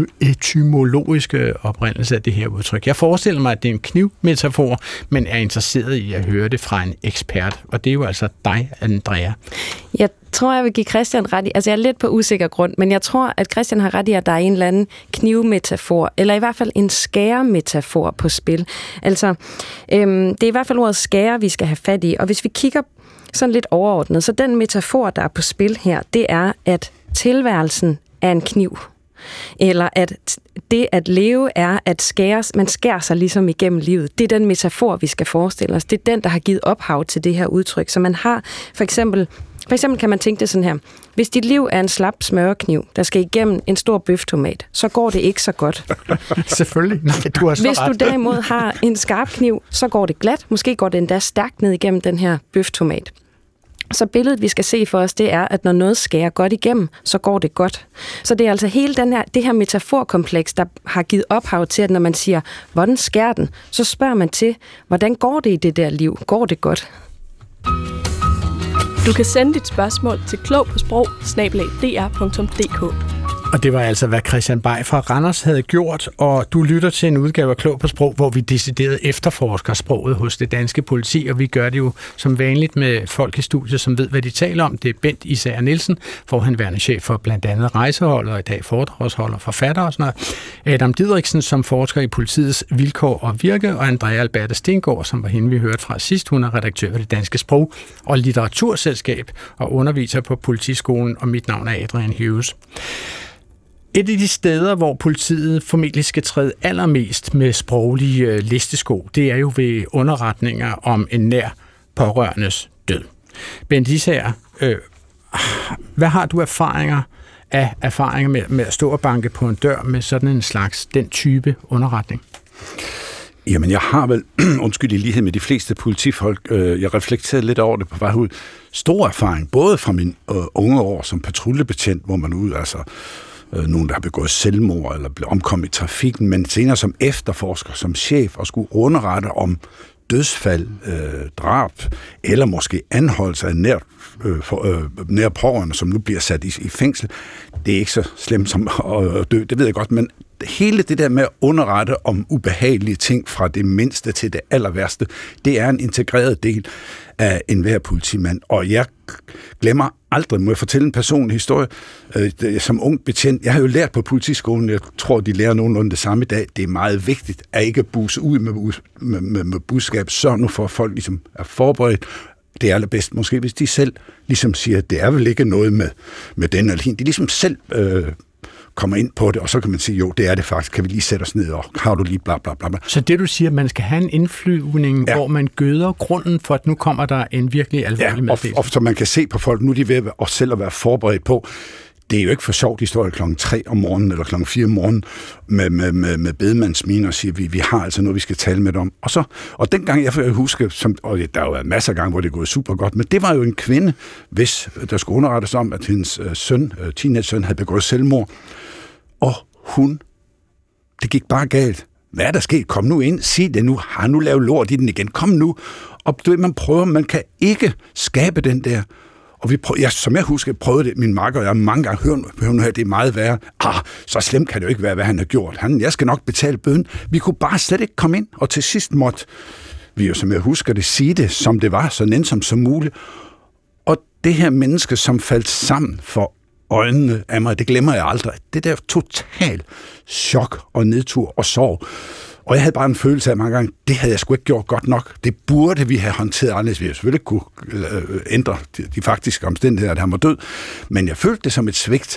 S1: etymologiske oprindelse af det her udtryk. Jeg forestiller mig, at det er en knivmetafor, men er interesseret i at høre det fra en ekspert, og det er jo altså dig, Andrea.
S4: Jeg tror, jeg vil give Christian ret i, altså jeg er lidt på usikker grund, men jeg tror, at Christian har ret i, at der er en eller anden knivmetafor, eller i hvert fald en skæremetafor på spil. Altså, det er i hvert fald ordet skære, vi skal have fat i, og hvis vi kigger sådan lidt overordnet, så den metafor, der er på spil her, det er, at tilværelsen er en kniv. Eller at det at leve er at man skærer sig ligesom igennem livet. Det er den metafor, vi skal forestille os. Det er den, der har givet ophav til det her udtryk. Så man har for eksempel kan man tænke det sådan her. Hvis dit liv er en slap smørkniv, der skal igennem en stor bøftomat, så går det ikke så godt.
S1: Selvfølgelig. Nej, du har så
S4: Hvis du derimod har en skarp kniv, så går det glat. Måske går det endda stærkt ned igennem den her bøftomat. Så billedet, vi skal se for os, det er, at når noget skærer godt igennem, så går det godt. Så det er altså hele det her metaforkompleks, der har givet ophav til, at når man siger, hvordan skærer den, så spørger man til, hvordan går det i det der liv? Går det godt?
S8: Du kan sende dit spørgsmål til klogpåsprog@dr.dk.
S1: Og det var altså, hvad Christian Bay fra Randers havde gjort, og du lytter til en udgave af Klog på Sprog, hvor vi decideret efterforsker sproget hos det danske politi, og vi gør det jo som vanligt med folk i studiet, som ved, hvad de taler om. Det er Bent Isager Nielsen, forhenværende chef for blandt andet rejseholdet, og i dag foredragsholder, forfatter og sådan noget. Adam Didriksen, som forsker i politiets vilkår og virke, og Andrea Alberta Stengård, som var hende, vi hørte fra sidst. Hun er redaktør ved det danske sprog- og litteraturselskab og underviser på Politiskolen, og mit navn er Adrian Hughes. Et af de steder, hvor politiet formentlig skal træde allermest med sproglige listesko, det er jo ved underretninger om en nær pårørendes død. Bent Isager, hvad har du erfaringer med at stå og banke på en dør med sådan en slags, den type underretning?
S2: Jamen, jeg har vel, undskyld i lighed med de fleste politifolk, jeg reflekterede lidt over det på vej ud, stor erfaring, både fra mine unge år som patruljebetjent, hvor man ud, altså nogen, der har begået selvmord eller blevet omkommet i trafikken, men senere som efterforsker, som chef, og skulle underrette om dødsfald, drab, eller måske anholdelse af nær pårørende, som nu bliver sat i fængsel. Det er ikke så slemt som at dø, det ved jeg godt, men hele det der med at underrette om ubehagelige ting fra det mindste til det aller værste, det er en integreret del af enhver politimand. Og jeg glemmer aldrig, må jeg fortælle en personlig historie, som ung betjent. Jeg har jo lært på Politiskolen, jeg tror, de lærer nogenlunde det samme i dag. Det er meget vigtigt at ikke buse ud med budskab. Sørg nu for, at folk ligesom er forberedt. det er allerbedst måske, hvis de selv ligesom siger, at det er vel ikke noget med den eller hende. De ligesom selv kommer ind på det, og så kan man sige, jo, det er det faktisk, kan vi lige sætte os ned, og har du lige bla bla bla.
S1: Så det du siger, man skal have en indflyvning, hvor man gøder grunden for, at nu kommer der en virkelig alvorlig meddelelse.
S2: Og så man kan se på folk, nu er de ved at selv at være forberedt på, det er jo ikke for sjovt, de står klokken 3 om morgenen, eller klokken 4 om morgenen, med bedemandsminer og siger, vi har altså noget, vi skal tale med dem om. Og dengang, jeg husker, og der har jo været masser af gange, hvor det er gået super godt, men det var jo en kvinde, hvis der skulle underrettes om, at hendes teenage-søn havde begået selvmord, og det gik bare galt. Hvad er der sket? Kom nu ind, sig det nu, har nu lavet lort i den igen, kom nu. Og man kan ikke skabe den der. Og som jeg husker, prøvede det, min makker og jeg mange gange, hør nu her, det er meget værre. Så slemt kan det jo ikke være, hvad han har gjort. Jeg skal nok betale bøden. Vi kunne bare slet ikke komme ind, og til sidst måtte vi jo, som jeg husker det, sige det, som det var, så nænsomt som muligt. Og det her menneske, som faldt sammen for øjnene af mig, det glemmer jeg aldrig. Det der total chok og nedtur og sorg. Og jeg havde bare en følelse af mange gange, det havde jeg sgu ikke gjort godt nok. Det burde vi have håndteret anderledes. Vi havde selvfølgelig ikke kunne ændre de faktiske omstændigheder, at han var død. Men jeg følte det som et svigt,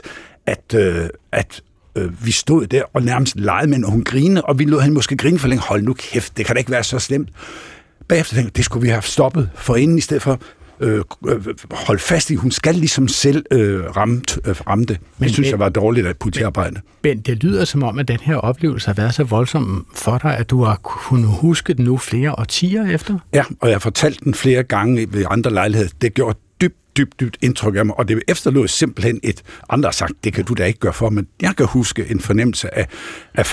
S2: at vi stod der og nærmest legede med hende, og hun grinede, og vi lod hende måske grine for længe. Hold nu kæft, det kan da ikke være så slemt. Bagefter tænkte jeg, det skulle vi have stoppet for inden, i stedet for holde fast i, hun skal ligesom selv ramme det. Det synes jeg var dårligt af politiarbejde.
S1: Men det lyder som om, at den her oplevelse har været så voldsom for dig, at du har kunnet huske den nu flere årtier efter?
S2: Ja, og jeg har fortalt den flere gange ved andre lejligheder. Det gjorde dybt indtryk af mig, og det efterlod simpelthen andre har sagt, det kan du da ikke gøre for, men jeg kan huske en fornemmelse af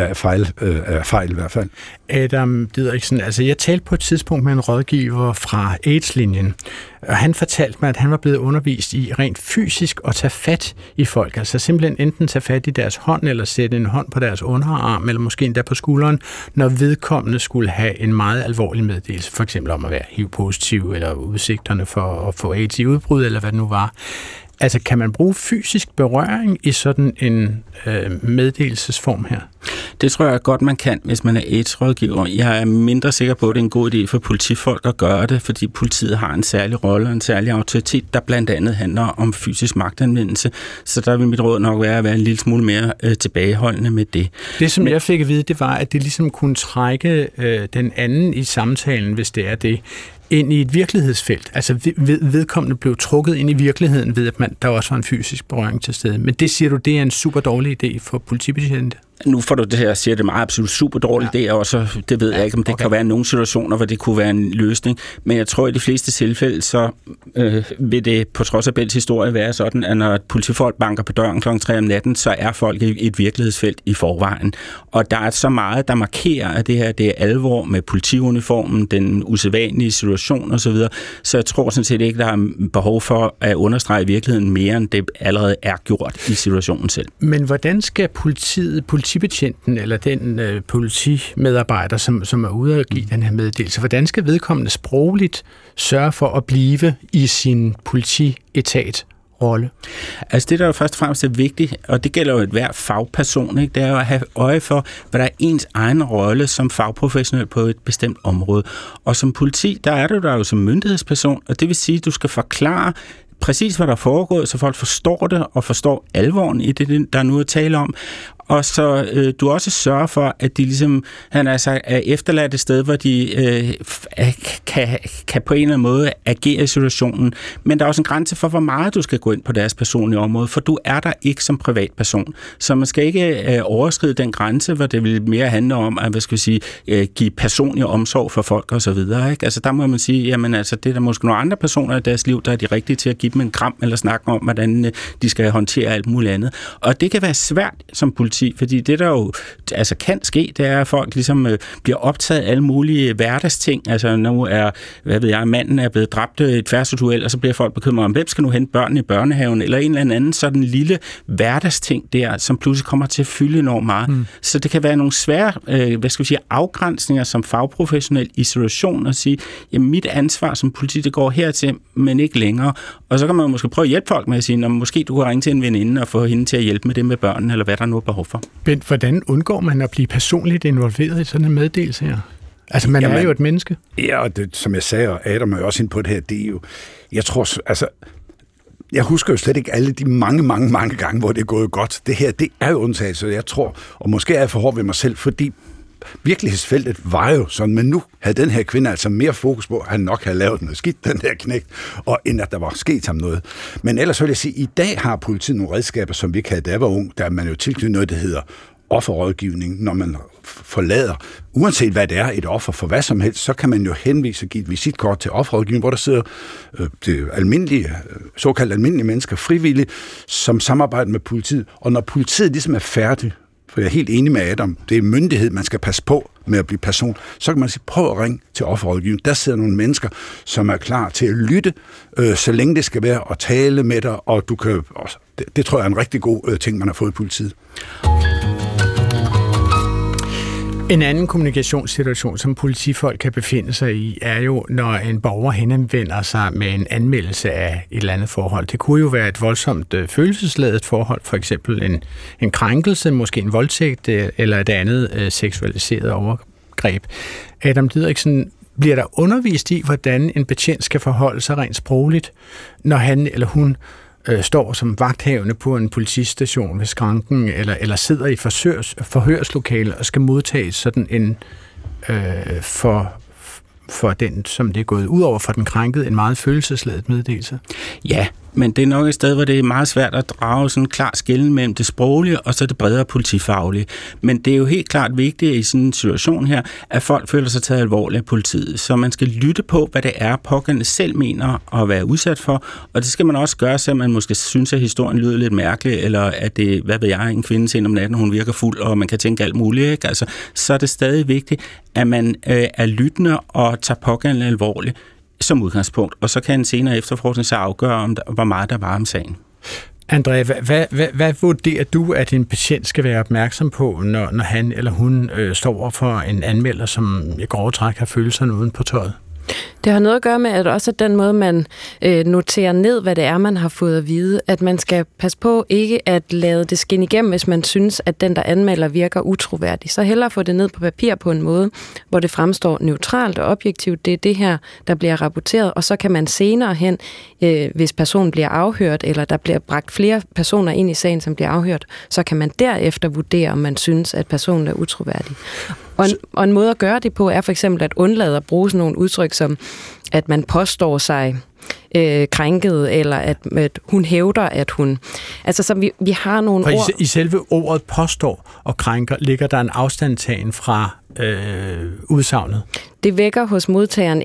S2: fejl i hvert fald.
S1: Adam Didriksen, altså jeg talte på et tidspunkt med en rådgiver fra AIDS-linjen, og han fortalte mig, at han var blevet undervist i rent fysisk at tage fat i folk, altså simpelthen enten tage fat i deres hånd, eller sætte en hånd på deres underarm, eller måske endda på skulderen, når vedkommende skulle have en meget alvorlig meddelelse, for eksempel om at være HIV-positiv, eller udsigterne for at få AIDS i udbrud, eller hvad det nu var. Altså, kan man bruge fysisk berøring i sådan en meddelelsesform her?
S3: Det tror jeg godt, man kan, hvis man er AIDS-rådgiver. Jeg er mindre sikker på, at det er en god idé for politifolk at gøre det, fordi politiet har en særlig rolle og en særlig autoritet, der blandt andet handler om fysisk magtanvendelse. Så der vil mit råd nok være at være en lille smule mere tilbageholdende med det.
S1: Det, som jeg fik at vide, det var, at det ligesom kunne trække den anden i samtalen, hvis det er det, ind i et virkelighedsfelt. Altså vedkommende blev trukket ind i virkeligheden ved, at der også var en fysisk berøring til stede. Men det siger du, det er en super dårlig idé for politibetjente?
S3: Nu får du det her, siger det meget absolut super dårlig idé, og så det ved jeg ikke, om det kan være nogle situationer, hvor det kunne være en løsning. Men jeg tror, i de fleste tilfælde, så vil det på trods af Bells historie være sådan, at når politifolk banker på døren kl. 3 om natten, så er folk i et virkelighedsfelt i forvejen. Og der er så meget, der markerer, at det her det er alvor med politiuniformen, den usædvanlige situation osv. Så jeg tror sådan set ikke, der er behov for at understrege virkeligheden mere, end det allerede er gjort i situationen selv.
S1: Men hvordan skal politibetjenten eller den politimedarbejder, som er ude at give den her meddelelse, hvordan skal vedkommende sprogligt sørge for at blive i sin politietat rolle?
S3: Altså det, der jo først og fremmest er vigtigt, og det gælder jo et hver fagperson, ikke? Det er jo at have øje for, hvad der er ens egen rolle som fagprofessionel på et bestemt område. Og som politi, der er du der jo som myndighedsperson, og det vil sige, at du skal forklare præcis, hvad der er foregået, så folk forstår det og forstår alvoren i det, der nu er tale om. Og så du også sørger for, at de ligesom, han er sagt, er efterladt et sted, hvor de kan på en eller anden måde agere i situationen. Men der er også en grænse for, hvor meget du skal gå ind på deres personlige område, for du er der ikke som privatperson. Så man skal ikke overskride den grænse, hvor det vil mere handle om at give personlig omsorg for folk og så videre. Ikke? Altså der må man sige, jamen altså det er der måske nogle andre personer i deres liv, der er de rigtige til at give dem en kram eller snakke om, hvordan de skal håndtere alt muligt andet. Og det kan være svært som politi, fordi det der jo altså kan ske, det er, at folk ligesom bliver optaget af alle mulige hverdagsting. Altså nu er, manden er blevet dræbt i et færdselsduel, og så bliver folk bekymret om, hvem skal nu hente børnene i børnehaven, eller en eller anden sådan lille hverdagsting der, som pludselig kommer til at fylde enormt meget. Så det kan være nogle svære, afgrænsninger som fagprofessionel i situationen og sige, jamen mit ansvar som politi, det går hertil, men ikke længere. Og så kan man måske prøve at hjælpe folk med at sige, måske du kan ringe til en veninde og få hende til at hjælpe med det med børnene, eller hvad der nu er behov for.
S1: Men hvordan undgår man at blive personligt involveret i sådan en meddelelse her? Altså, man er jo et menneske.
S2: Ja, og det, som jeg sagde, og Adam er jo også inde på det her, det er jo, jeg tror, altså, jeg husker jo slet ikke alle de mange gange, hvor det er gået godt. Det her, det er jo undtagelse, jeg tror, og måske er jeg for hård ved mig selv, fordi virkelighedsfeltet var jo sådan, men nu havde den her kvinde altså mere fokus på, at han nok havde lavet noget skidt, den der knægt, og end at der var sket ham noget. Men ellers vil jeg sige, at i dag har politiet nogle redskaber, som vi ikke havde, da jeg var ung, der er man jo tilknyttet noget, der hedder offerrådgivning, når man forlader, uanset hvad det er, et offer for hvad som helst, så kan man jo henvise og give et visitkort til offerrådgivning, hvor der sidder det almindelige, såkaldt almindelige mennesker frivillige, som samarbejder med politiet. Og når politiet ligesom er færdig, for jeg er helt enig med Adam, det er myndighed, man skal passe på med at blive person, så kan man sige, prøv at ringe til offerrådgivning. Der sidder nogle mennesker, som er klar til at lytte, så længe det skal være, og tale med dig, og du kan også, det tror jeg er en rigtig god ting, man har fået i politiet.
S1: En anden kommunikationssituation, som politifolk kan befinde sig i, er jo, når en borger henvender sig med en anmeldelse af et eller andet forhold. Det kunne jo være et voldsomt følelsesladet forhold, for eksempel en krænkelse, måske en voldtægt eller et andet seksualiseret overgreb. Adam Didriksen, bliver der undervist i, hvordan en betjent skal forholde sig rent sprogligt, når han eller hun står som vagthavende på en politistation ved skranken, eller sidder i forhørslokale og skal modtage sådan en for den, som det er gået ud over for den krænkede, en meget følelsesladet meddelelse?
S3: Ja, men det er nok et sted, hvor det er meget svært at drage sådan en klar skelnen mellem det sproglige og så det bredere politifaglige. Men det er jo helt klart vigtigt i sådan en situation her, at folk føler sig taget alvorligt af politiet. Så man skal lytte på, hvad det er, pågældende selv mener at være udsat for. Og det skal man også gøre, selvom man måske synes, at historien lyder lidt mærkelig, eller at det, hvad ved jeg, en kvinde sent om natten, hun virker fuld, og man kan tænke alt muligt. Ikke? Altså, så er det stadig vigtigt, at man er lyttende og tager pågældende alvorligt som udgangspunkt, og så kan en senere efterforskning så afgøre, hvor meget der var om sagen.
S1: André, hvad vurderer du, at en patient skal være opmærksom på, når han eller hun står over for en anmelder, som i grove træk har følelserne uden på tøjet?
S4: Det har noget at gøre med, at også den måde, man noterer ned, hvad det er, man har fået at vide, at man skal passe på ikke at lade det skinne igennem, hvis man synes, at den, der anmelder, virker utroværdig. Så hellere få det ned på papir på en måde, hvor det fremstår neutralt og objektivt. Det er det her, der bliver rapporteret, og så kan man senere hen, hvis personen bliver afhørt, eller der bliver bragt flere personer ind i sagen, som bliver afhørt, så kan man derefter vurdere, om man synes, at personen er utroværdig. Og en måde at gøre det på er for eksempel at undlade at bruge sådan nogle udtryk som, at man påstår sig krænket, eller at hun hævder, at hun... Altså, så vi har nogle ord...
S1: I selve ordet påstår og krænker, ligger der en afstandtagen fra udsagnet?
S4: Det vækker hos modtageren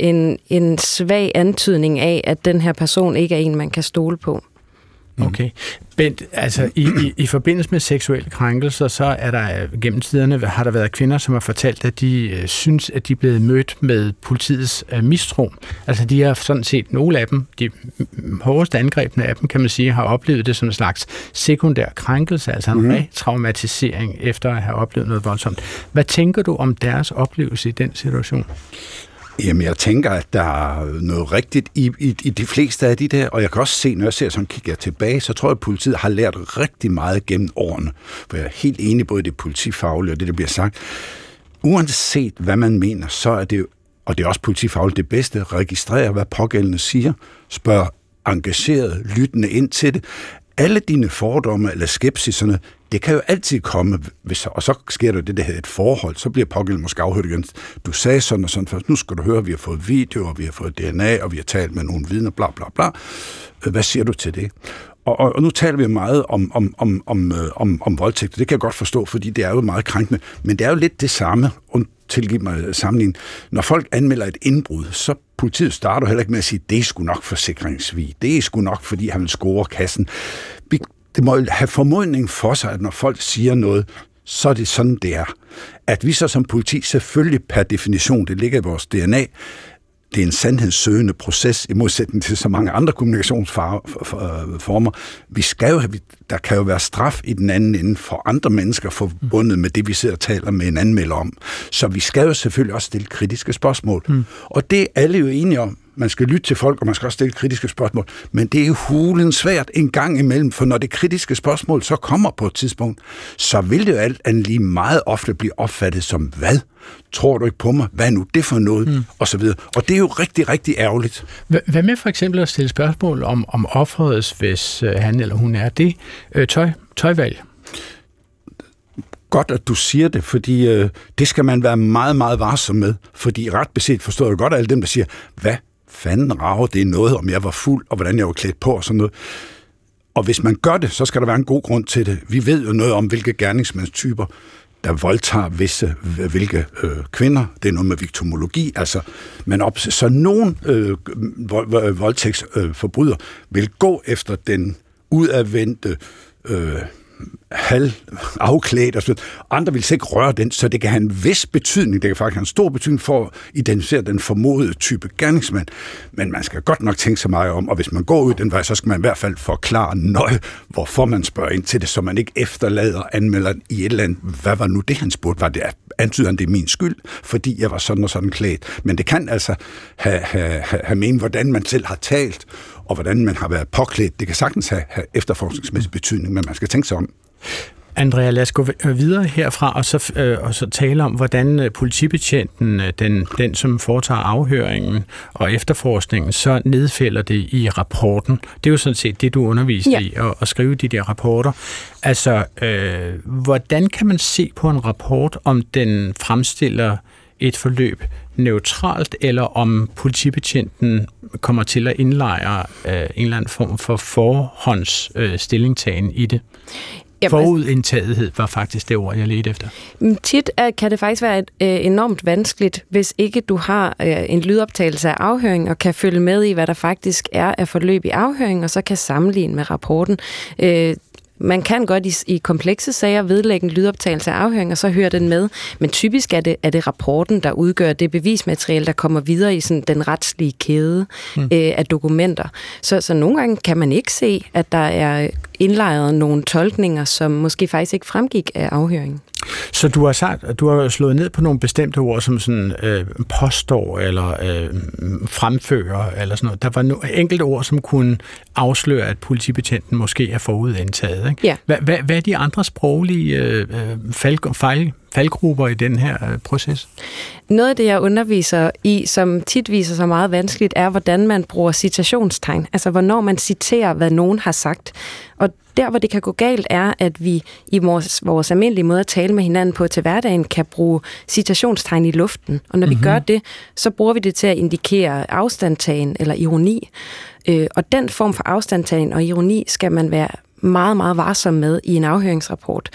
S4: en svag antydning af, at den her person ikke er en, man kan stole på.
S1: Okay. Bent, altså i forbindelse med seksuelle krænkelser, så er der gennem tiderne, har der været kvinder, som har fortalt, at de synes, at de er blevet mødt med politiets mistro. Altså de har sådan set, nogle af dem, de hårdeste angrebene af dem, kan man sige, har oplevet det som en slags sekundær krænkelse, altså en retraumatisering efter at have oplevet noget voldsomt. Hvad tænker du om deres oplevelse i den situation?
S2: Jamen, jeg tænker, at der er noget rigtigt i de fleste af de der, og jeg kan også se, når jeg ser sådan, kigger tilbage, så tror jeg, at politiet har lært rigtig meget gennem årene. For jeg er helt enig både i det politifaglige og det, der bliver sagt. Uanset hvad man mener, så er det, og det er også politifagligt det bedste, at registrere, hvad pågældende siger, spørg engageret, lyttende ind til det. Alle dine fordomme eller skepsiserne, det kan jo altid komme, og så sker der det, der hedder et forhold, så bliver pågældende måske afhørt igen. Du sagde sådan og sådan først, nu skal du høre, at vi har fået videoer, vi har fået DNA, og vi har talt med nogle vidner, bla bla bla. Hvad siger du til det? Og nu taler vi meget om voldtægt, det kan jeg godt forstå, fordi det er jo meget krænkende, men det er jo lidt det samme, tilgiv mig sammenligning. Når folk anmelder et indbrud, så politiet starter heller ikke med at sige, det er sgu nok forsikringssvig, det er sgu nok, fordi han vil score kassen. Det må have formodning for sig, at når folk siger noget, så er det sådan, det er. At vi så som politi selvfølgelig per definition, det ligger i vores DNA, det er en sandhedssøgende proces i modsætning til så mange andre kommunikationsformer. Vi skal jo have, der kan jo være straf i den anden ende for andre mennesker forbundet med det, vi sidder og taler med en anmelder om. Så vi skal jo selvfølgelig også stille kritiske spørgsmål. Og det er alle jo enige om. man skal lytte til folk, og man skal også stille kritiske spørgsmål, men det er hulen svært en gang imellem, for når det kritiske spørgsmål så kommer på et tidspunkt, så vil det jo alt andet lige meget ofte blive opfattet som, hvad? Tror du ikke på mig? Hvad er nu det for noget? Og så videre. Og det er jo rigtig, rigtig ærgerligt.
S1: Hvad med for eksempel at stille spørgsmål om offeret, hvis han eller hun er det? Tøjvalg?
S2: Godt, at du siger det, fordi det skal man være meget, meget varsom med. Fordi ret beset forstår jeg godt alle dem, der siger, hvad fanden rager det noget, om jeg var fuld, og hvordan jeg var klædt på og sådan noget. Og hvis man gør det, så skal der være en god grund til det. Vi ved jo noget om, hvilke gerningsmandstyper, der voldtager hvilke kvinder. Det er noget med viktimologi. Altså, så nogen voldtægtsforbryder vil gå efter den udadvendte afklædt og sådan noget. Andre vil ikke røre den, så det kan have en vis betydning. Det kan faktisk have en stor betydning for at identificere den formodede type gerningsmand. Men man skal godt nok tænke sig meget om, og hvis man går ud den vej, så skal man i hvert fald forklare nøje, hvorfor man spørger ind til det, så man ikke efterlader anmelderen i et eller andet. Hvad var nu det, han spurgte? Var det antyder han, det er min skyld, fordi jeg var sådan og sådan klædt? Men det kan altså have mening, hvordan man selv har talt, og hvordan man har været påklædt. Det kan sagtens have efterforskningsmæssig betydning, men man skal tænke sig om.
S1: Andrea, lad os gå videre herfra og så tale om, hvordan politibetjenten, den som foretager afhøringen og efterforskningen, så nedfælder det i rapporten. Det er jo sådan set det, du underviser i, at skrive de der rapporter. Altså, hvordan kan man se på en rapport, om den fremstiller et forløb neutralt, eller om politibetjenten kommer til at indlejre en eller anden form for forhåndsstillingtagen i det? Forudindtagethed var faktisk det ord, jeg ledte efter.
S4: Tit kan det faktisk være enormt vanskeligt, hvis ikke du har en lydoptagelse af afhøring og kan følge med i, hvad der faktisk er af forløb i afhøring, og så kan sammenligne med rapporten. Man kan godt i komplekse sager vedlægge en lydoptagelse af afhøring, og så hører den med. Men typisk er det rapporten, der udgør det bevismateriale, der kommer videre i sådan den retslige kæde af dokumenter. Så nogle gange kan man ikke se, at der er indlejret nogle tolkninger, som måske faktisk ikke fremgik af afhøringen.
S1: Så du har slået ned på nogle bestemte ord, som sådan påstår eller fremfører eller sådan noget. Der var enkelte ord, som kunne afsløre, at politibetjenten måske er forudindtaget. Ikke?
S4: Ja.
S1: Hvad er de andre sproglige faldgrupper i den her proces?
S4: Noget af det, jeg underviser i, som tit viser sig meget vanskeligt, er, hvordan man bruger citationstegn. Altså, hvornår man citerer, hvad nogen har sagt. Og der, hvor det kan gå galt, er, at vi i vores almindelige måde at tale med hinanden på til hverdagen, kan bruge citationstegn i luften. Og når vi gør det, så bruger vi det til at indikere afstandtagen eller ironi. Og den form for afstandtagen og ironi skal man være meget, meget varsom med i en afhøringsrapport.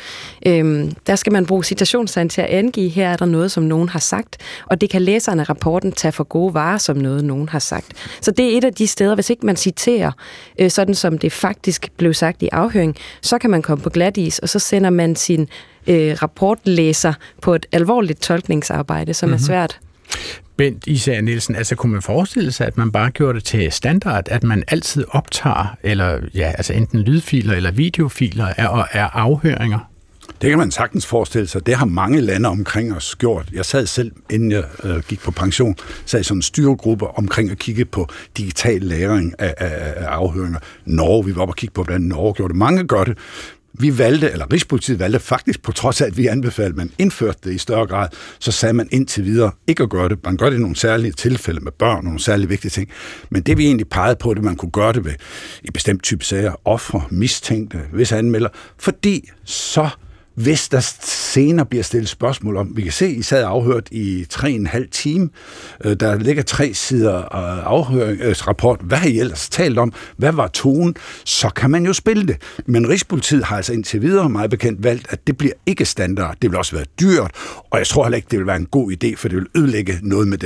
S4: Der skal man bruge citationstegn til at angive, her er der noget, som nogen har sagt, og det kan læseren af rapporten tage for gode varer, som noget, nogen har sagt. Så det er et af de steder, hvis ikke man citerer, sådan som det faktisk blev sagt i afhøring, så kan man komme på glatis, og så sender man sin rapportlæser på et alvorligt tolkningsarbejde, som er svært.
S1: Bent Isager Nielsen, altså kunne man forestille sig, at man bare gjorde det til standard, at man altid optager, eller altså enten lydfiler eller videofiler af afhøringer?
S2: Det kan man sagtens forestille sig. Det har mange lande omkring os gjort. Jeg sad selv, inden jeg gik på pension, sad i sådan en styregruppe omkring at kigge på digital lagring af afhøringer. Norge, vi var oppe og kigge på, hvordan Norge gjorde det. Mange gør det. Rigspolitiet valgte faktisk, på trods af, at vi anbefalede, at man indførte det i større grad, så sagde man indtil videre ikke at gøre det. Man gør det i nogle særlige tilfælde med børn, nogle særlige vigtige ting. Men det vi egentlig pegede på, det man kunne gøre det ved i bestemt type sager, ofre, mistænkte, hvis anmelder, fordi så hvis der senere bliver stillet spørgsmål om, vi kan se, I sad afhørt i 3,5 time, der ligger 3 sider afhøringsrapport, hvad har I ellers talt om, hvad var tonen, så kan man jo spille det. Men Rigspolitiet har altså indtil videre meget bekendt valgt, at det bliver ikke standard, det vil også være dyrt, og jeg tror heller ikke, det vil være en god idé, for det vil ødelægge noget med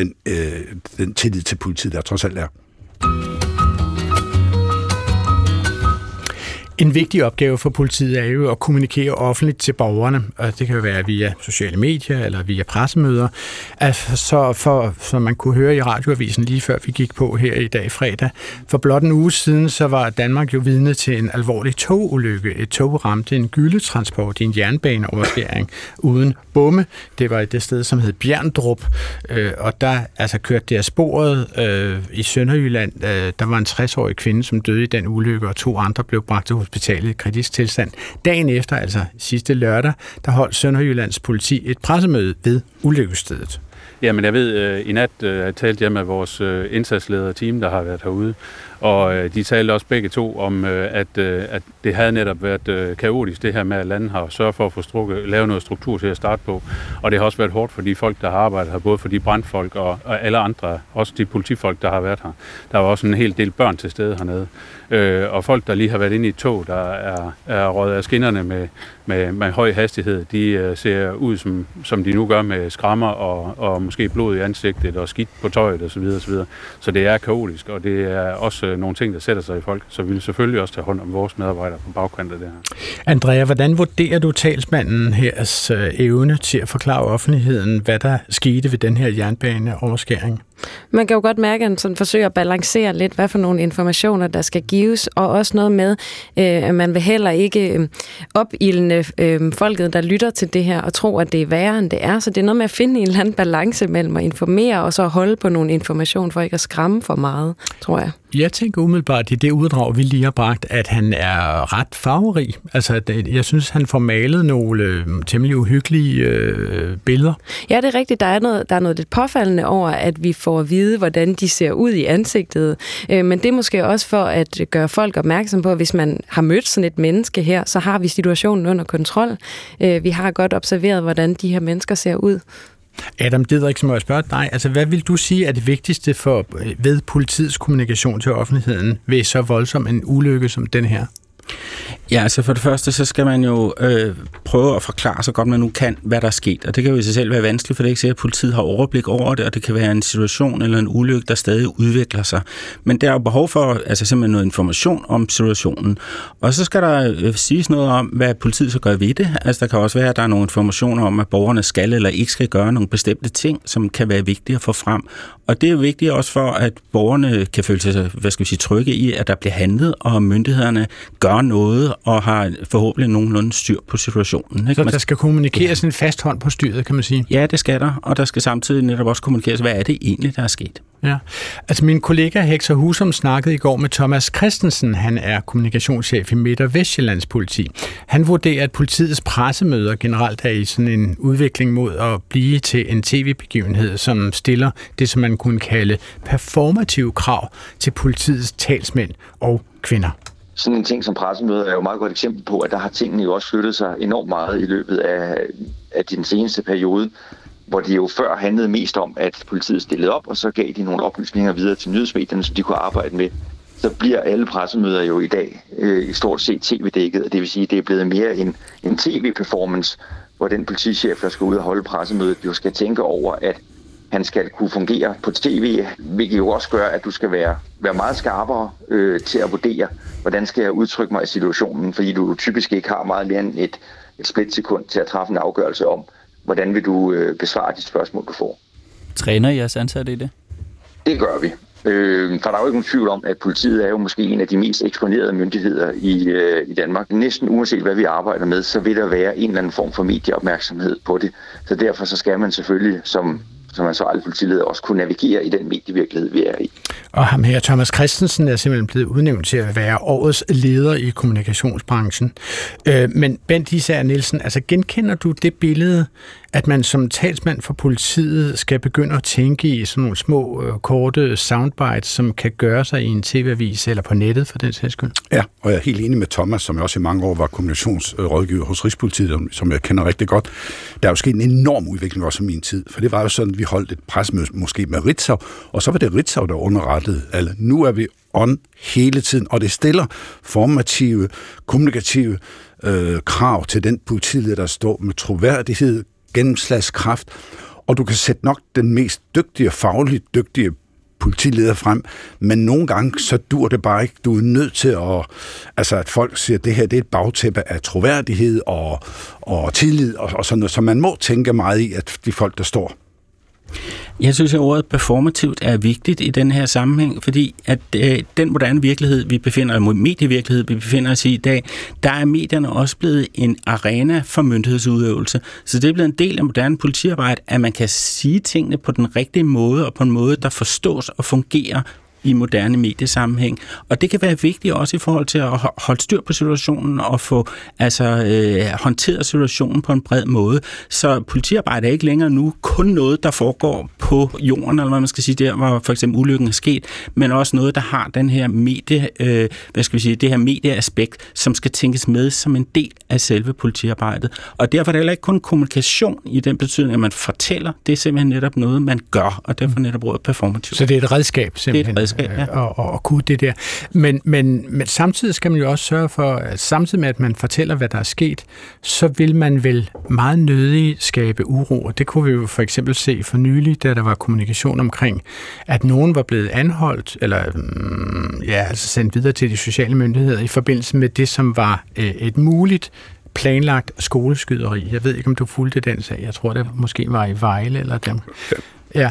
S2: den tillid til politiet, der trods alt er.
S1: En vigtig opgave for politiet er jo at kommunikere offentligt til borgerne, og det kan jo være via sociale medier eller via pressemøder. Så man kunne høre i radioavisen lige før vi gik på her i dag fredag. For blot en uge siden, så var Danmark jo vidne til en alvorlig togulykke. Et tog ramte en gylletransport i en jernbaneoverskæring uden bomme. Det var det sted, som hed Bjerndrup, og der kørte det af sporet i Sønderjylland. Der var en 60-årig kvinde, som døde i den ulykke, og 2 andre blev bragt til hospitalet i kritisk tilstand. Dagen efter, altså sidste lørdag, der holdt Sønderjyllands politi et pressemøde ved ulykkesstedet.
S9: Jamen jeg ved, i nat talte jeg med vores indsatsleder-team, der har været herude, og de talte også begge to om, at det havde netop været kaotisk, det her med, at landet har sørget for at få lave noget struktur til at starte på. Og det har også været hårdt for de folk, der har arbejdet her, både for de brandfolk og alle andre, også de politifolk, der har været her. Der var også en hel del børn til stede hernede. Og folk, der lige har været inde i et tog, der er røget af skinnerne med høj hastighed, de ser ud, som de nu gør, med skrammer og måske blod i ansigtet og skidt på tøjet osv. Så det er kaotisk, og det er også nogle ting, der sætter sig i folk. Så vi vil selvfølgelig også tage hånd om vores medarbejdere på bagkant af det her.
S1: Andrea, hvordan vurderer du talsmanden hers evne til at forklare offentligheden, hvad der skete ved den her jernbaneoverskæring?
S4: Man kan jo godt mærke, at han sådan forsøger at balancere lidt, hvad for nogle informationer, der skal gives, og også noget med, at man vil heller ikke opildne folket, der lytter til det her, og tro, at det er værre, end det er. Så det er noget med at finde en eller anden balance mellem at informere, og så holde på nogle information, for ikke at skræmme for meget, tror jeg.
S1: Jeg tænker umiddelbart i det uddrag, vi lige har bragt, at han er ret farverig. Altså, jeg synes, han får malet nogle temmelig uhyggelige billeder.
S4: Ja, det er rigtigt. Der er noget lidt påfaldende over, at vi får at vide, hvordan de ser ud i ansigtet. Men det er måske også for at gøre folk opmærksom på, at hvis man har mødt sådan et menneske her, så har vi situationen under kontrol. Vi har godt observeret, hvordan de her mennesker ser ud.
S1: Adam Didriksen, må jeg spørge dig, altså hvad vil du sige er det vigtigste ved politiets kommunikation til offentligheden ved så voldsom en ulykke som den her?
S3: Ja, altså for det første, så skal man jo prøve at forklare så godt man nu kan, hvad der er sket. Og det kan jo i sig selv være vanskeligt, for det er ikke sikkert, at politiet har overblik over det, og det kan være en situation eller en ulykke, der stadig udvikler sig. Men der er jo behov for simpelthen noget information om situationen. Og så skal der siges noget om, hvad politiet så gør ved det. Altså der kan også være, at der er nogle informationer om, at borgerne skal eller ikke skal gøre nogle bestemte ting, som kan være vigtige at få frem. Og det er jo vigtigt også for, at borgerne kan føle sig, trygge i, at der bliver handlet, og myndighederne gør noget og har forhåbentlig nogenlunde styr på situationen. Ikke?
S1: Så der skal kommunikeres en fast hånd på styret, kan man sige?
S3: Ja, det skal der, og der skal samtidig netop også kommunikeres, hvad er det egentlig, der er sket.
S1: Ja, altså min kollega Hexer Husum snakkede i går med Thomas Christensen. Han er kommunikationschef i Midt- og Vestjyllands politi. Han vurderer, at politiets pressemøder generelt er i sådan en udvikling mod at blive til en tv-begivenhed, som stiller det, som man kunne kalde performative krav til politiets talsmænd og kvinder.
S10: Sådan en ting som pressemøder er jo et meget godt eksempel på, at der har tingene jo også flyttet sig enormt meget i løbet af den seneste periode, hvor det jo før handlede mest om, at politiet stillede op, og så gav de nogle oplysninger videre til nyhedsmedierne, som de kunne arbejde med. Så bliver alle pressemøder jo i dag i stort set tv-dækket, og det vil sige, at det er blevet mere en tv-performance, hvor den politichef, der skal ud og holde pressemødet, jo skal tænke over, at han skal kunne fungere på tv, hvilket jo også gør, at du skal være meget skarpere til at vurdere, hvordan skal jeg udtrykke mig i situationen, fordi du typisk ikke har meget mere end et splitsekund til at træffe en afgørelse om, hvordan vil du besvare de spørgsmål, du får.
S11: Træner I jeres ansatte i det?
S10: Det gør vi. For der er jo ikke nogen tvivl om, at politiet er jo måske en af de mest eksponerede myndigheder i Danmark. Næsten uanset hvad vi arbejder med, så vil der være en eller anden form for medieopmærksomhed på det. Så derfor så skal man selvfølgelig som ansvarlig politileder også kunne navigere i den medievirkelighed, vi er i.
S1: Og ham her, Thomas Christensen, er simpelthen blevet udnævnt til at være årets leder i kommunikationsbranchen. Men Bent Isager Nielsen, altså genkender du det billede, at man som talsmand for politiet skal begynde at tænke i sådan nogle små, korte soundbites, som kan gøre sig i en tv-avis eller på nettet for den sags skyld?
S2: Ja, og jeg er helt enig med Thomas, som jeg også i mange år var kommunikationsrådgiver hos Rigspolitiet, som jeg kender rigtig godt. Der er jo sket en enorm udvikling også i min tid, for det var jo sådan, at vi holdt et pressemøde måske med Ritzau, og så var det Ritzau, der underrettede alle. Nu er vi on hele tiden, og det stiller formative, kommunikative krav til den politileder, der står med troværdighed, gennemslagskraft, og du kan sætte nok den mest dygtige, fagligt dygtige politileder frem, men nogle gange så dur det bare ikke. Du er nødt til at folk siger, at det her det er et bagtæppe af troværdighed og tillid og sådan noget, så man må tænke meget i, at de folk, der står.
S3: Jeg synes, at ordet performativt er vigtigt i den her sammenhæng, fordi at den moderne virkelighed, medievirkelighed, vi befinder os i dag, der er medierne også blevet en arena for myndighedsudøvelse. Så det er blevet en del af moderne politiarbejde, at man kan sige tingene på den rigtige måde, og på en måde, der forstås og fungerer i moderne mediesammenhæng. Og det kan være vigtigt også i forhold til at holde styr på situationen og få håndteret situationen på en bred måde. Så politiarbejde er ikke længere nu kun noget, der foregår på jorden, eller hvad man skal sige, der hvor for eksempel ulykken er sket, men også noget, der har den her det her medieaspekt, som skal tænkes med som en del af selve politiarbejdet. Og derfor er det heller ikke kun kommunikation i den betydning, at man fortæller. Det er simpelthen netop noget, man gør, og derfor netop ordet performativt.
S1: Så det er et redskab simpelthen. Og kunne det der. Men samtidig skal man jo også sørge for, at samtidig med, at man fortæller, hvad der er sket, så vil man vel meget nødig skabe uro. Og det kunne vi jo for eksempel se for nylig, da der var kommunikation omkring, at nogen var blevet anholdt, eller sendt videre til de sociale myndigheder i forbindelse med det, som var et muligt planlagt skoleskyderi. Jeg ved ikke, om du fulgte den sag. Jeg tror, det måske var i Vejle eller dem. Ja,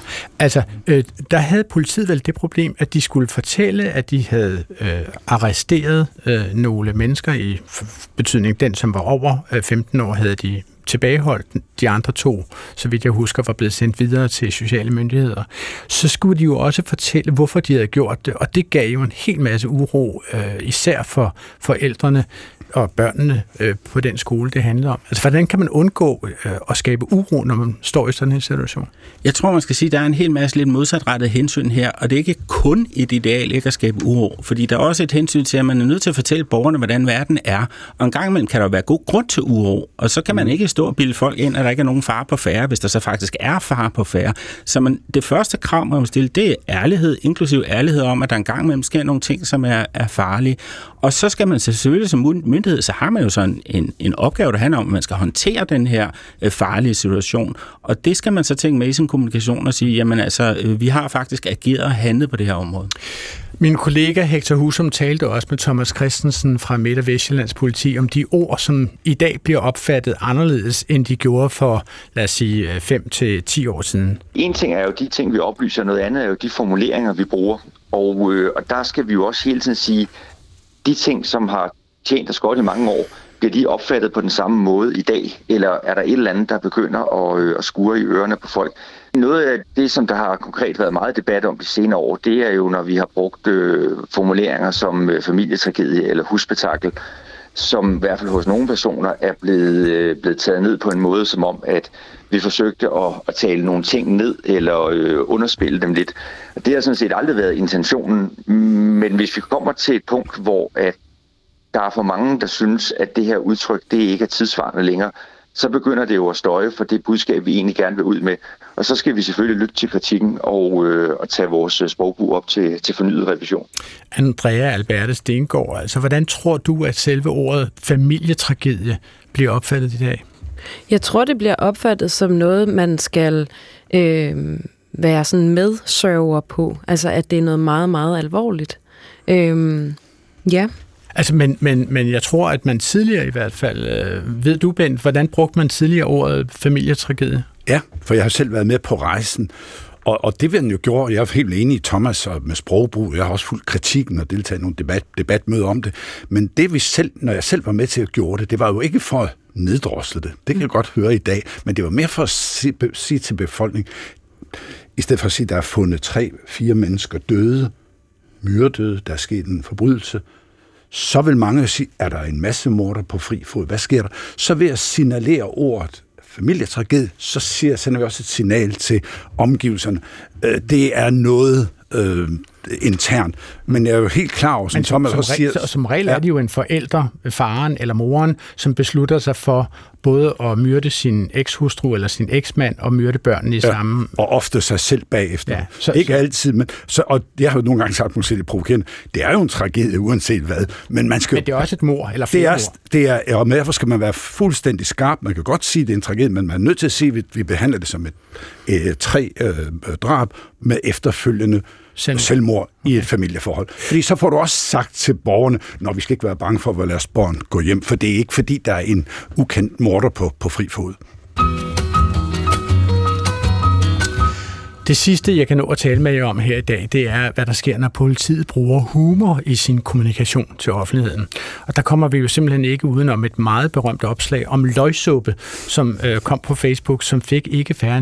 S1: der havde politiet vel det problem, at de skulle fortælle, at de havde arresteret nogle mennesker i betydning, den som var over 15 år, havde de tilbageholdt. De andre 2, så vidt jeg husker, var blevet sendt videre til sociale myndigheder. Så skulle de jo også fortælle, hvorfor de havde gjort det, og det gav jo en hel masse uro, især for forældrene og børnene på den skole, det handlede om. Altså, hvordan kan man undgå at skabe uro, når man står i sådan en situation?
S3: Jeg tror, man skal sige, at der er en hel masse lidt modsatrettet hensyn her, og det er ikke kun et ideal ikke at skabe uro, fordi der er også et hensyn til, at man er nødt til at fortælle borgerne, hvordan verden er, og en gang imellem kan der være god grund til uro, og så kan man ikke stå og bilde folk ind, at der ikke er nogen fare på færre, hvis der så faktisk er fare på færre. Så det første krav, man må stille, det er ærlighed, inklusiv ærlighed om, at der engang imellem sker nogle ting, som er farlige. Og så skal man selvfølgelig som myndighed, så har man jo sådan en opgave, der handler om, at man skal håndtere den her farlige situation. Og det skal man så tænke med i sin kommunikation og sige, jamen altså, vi har faktisk ageret og handlet på det her område.
S1: Min kollega Hector Husum talte også med Thomas Christensen fra Midt- og Vestjyllands Politi om de ord, som i dag bliver opfattet anderledes, end de gjorde for, lad os sige, 5 til 10 år siden.
S10: En ting er jo de ting, vi oplyser, noget andet er jo de formuleringer, vi bruger. Og der skal vi jo også hele tiden sige, de ting, som har tjent os godt i mange år, bliver de opfattet på den samme måde i dag? Eller er der et eller andet, der begynder at skure i ørerne på folk? Noget af det, som der har konkret været meget debat om de senere år, det er jo, når vi har brugt formuleringer som familietragedie eller husspektakel, som i hvert fald hos nogle personer er blevet taget ned på en måde, som om, at vi forsøgte at tale nogle ting ned eller underspille dem lidt. Det har sådan set aldrig været intentionen, men hvis vi kommer til et punkt, hvor at der er for mange, der synes, at det her udtryk, det ikke er tidsvarende længere, så begynder det jo at støje for det budskab, vi egentlig gerne vil ud med. Og så skal vi selvfølgelig lytte til kritikken og tage vores sprogbrug op til fornyet revision.
S1: Andrea Alberte Stengård, altså hvordan tror du, at selve ordet familietragedie bliver opfattet i dag?
S4: Jeg tror, det bliver opfattet som noget, man skal være sådan medsørger på. Altså, at det er noget meget, meget alvorligt. Ja.
S1: Altså, men jeg tror, at man tidligere i hvert fald, ved du, Bent, hvordan brugte man tidligere ordet familietragedie?
S2: Ja, for jeg har selv været med på rejsen, og det den jo gjorde, jeg er helt enig i Thomas og med sprogbrug, jeg har også fulgt kritikken og deltaget i nogle debatmøder om det, men det vi selv, når jeg selv var med til at gøre det var jo ikke for at neddrosle det, det kan jeg godt høre i dag, men det var mere for at sige til befolkningen, i stedet for at sige, at der er fundet 3-4 mennesker døde, myrdøde, der er sket en forbrydelse, så vil mange sige, er der en masse morder på fri fod? Hvad sker der? Så ved at signalere ordet familietragedie, så sender vi også et signal til omgivelserne. Det er noget internt. Men jeg er jo helt klar over, som Thomas også siger...
S1: Som regel er det jo en forælder, faren eller moren, som beslutter sig for både at myrde sin ekshustru eller sin eksmand og myrde børnene i samme...
S2: Og ofte sig selv bagefter. Ja, ikke altid, men... og jeg har jo nogle gange sagt, måske lidt provokerende, det er jo en tragedie, uanset hvad. Men man skal...
S1: Men det er også et mord, eller flere mord.
S2: Og derfor skal man være fuldstændig skarp. Man kan godt sige, at det er en tragedie, men man er nødt til at sige, at vi behandler det som et 3 drab med efterfølgende selvmord i et familieforhold. Fordi så får du også sagt til borgerne, når vi skal ikke være bange for at lade deres børn gå hjem, for det er ikke fordi, der er en ukendt morder på fri fod.
S1: Det sidste, jeg kan nå at tale med jer om her i dag, det er, hvad der sker, når politiet bruger humor i sin kommunikation til offentligheden. Og der kommer vi jo simpelthen ikke udenom et meget berømt opslag om løgsuppe, som kom på Facebook, som fik ikke færre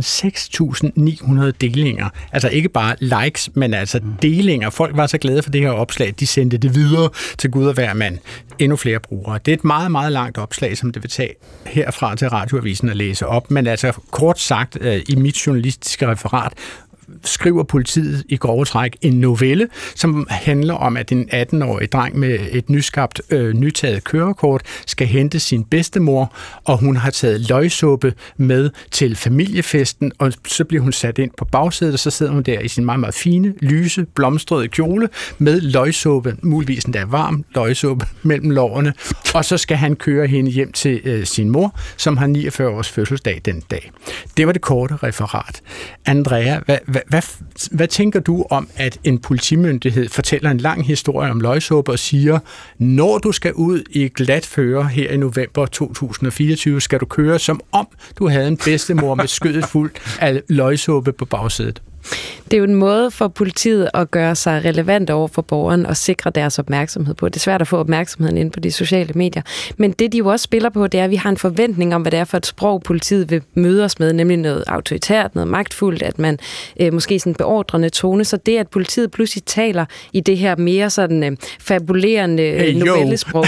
S1: end 6.900 delinger. Altså ikke bare likes, men altså delinger. Folk var så glade for det her opslag, de sendte det videre til Gud og hver mand. Endnu flere brugere. Det er et meget, meget langt opslag, som det vil tage herfra til Radioavisen at læse op. Men altså kort sagt, i mit journalistiske referat, skriver politiet i grove træk en novelle, som handler om, at en 18-årig dreng med et nytaget kørekort skal hente sin bedstemor, og hun har taget løgsuppe med til familiefesten, og så bliver hun sat ind på bagsædet, og så sidder hun der i sin meget, meget fine, lyse, blomstrede kjole med løgsuppe, muligvis endda varm løgsuppe mellem lårene, og så skal han køre hende hjem til sin mor, som har 49 års fødselsdag den dag. Det var det korte referat. Andrea, hvad tænker du om, at en politimyndighed fortæller en lang historie om løgsuppe og siger, når du skal ud i glat føre her i november 2024, skal du køre som om du havde en bedstemor med skødet fuld af løgsuppe på bagsædet?
S4: Det er jo en måde for politiet at gøre sig relevant over for borgeren og sikre deres opmærksomhed på. Det er svært at få opmærksomheden ind på de sociale medier. Men det, de jo også spiller på, det er, at vi har en forventning om, hvad det er for et sprog, politiet vil møde os med, nemlig noget autoritært, noget magtfuldt, at man måske sådan beordrende tone. Så det, at politiet pludselig taler i det her mere sådan fabulerende novellesprog,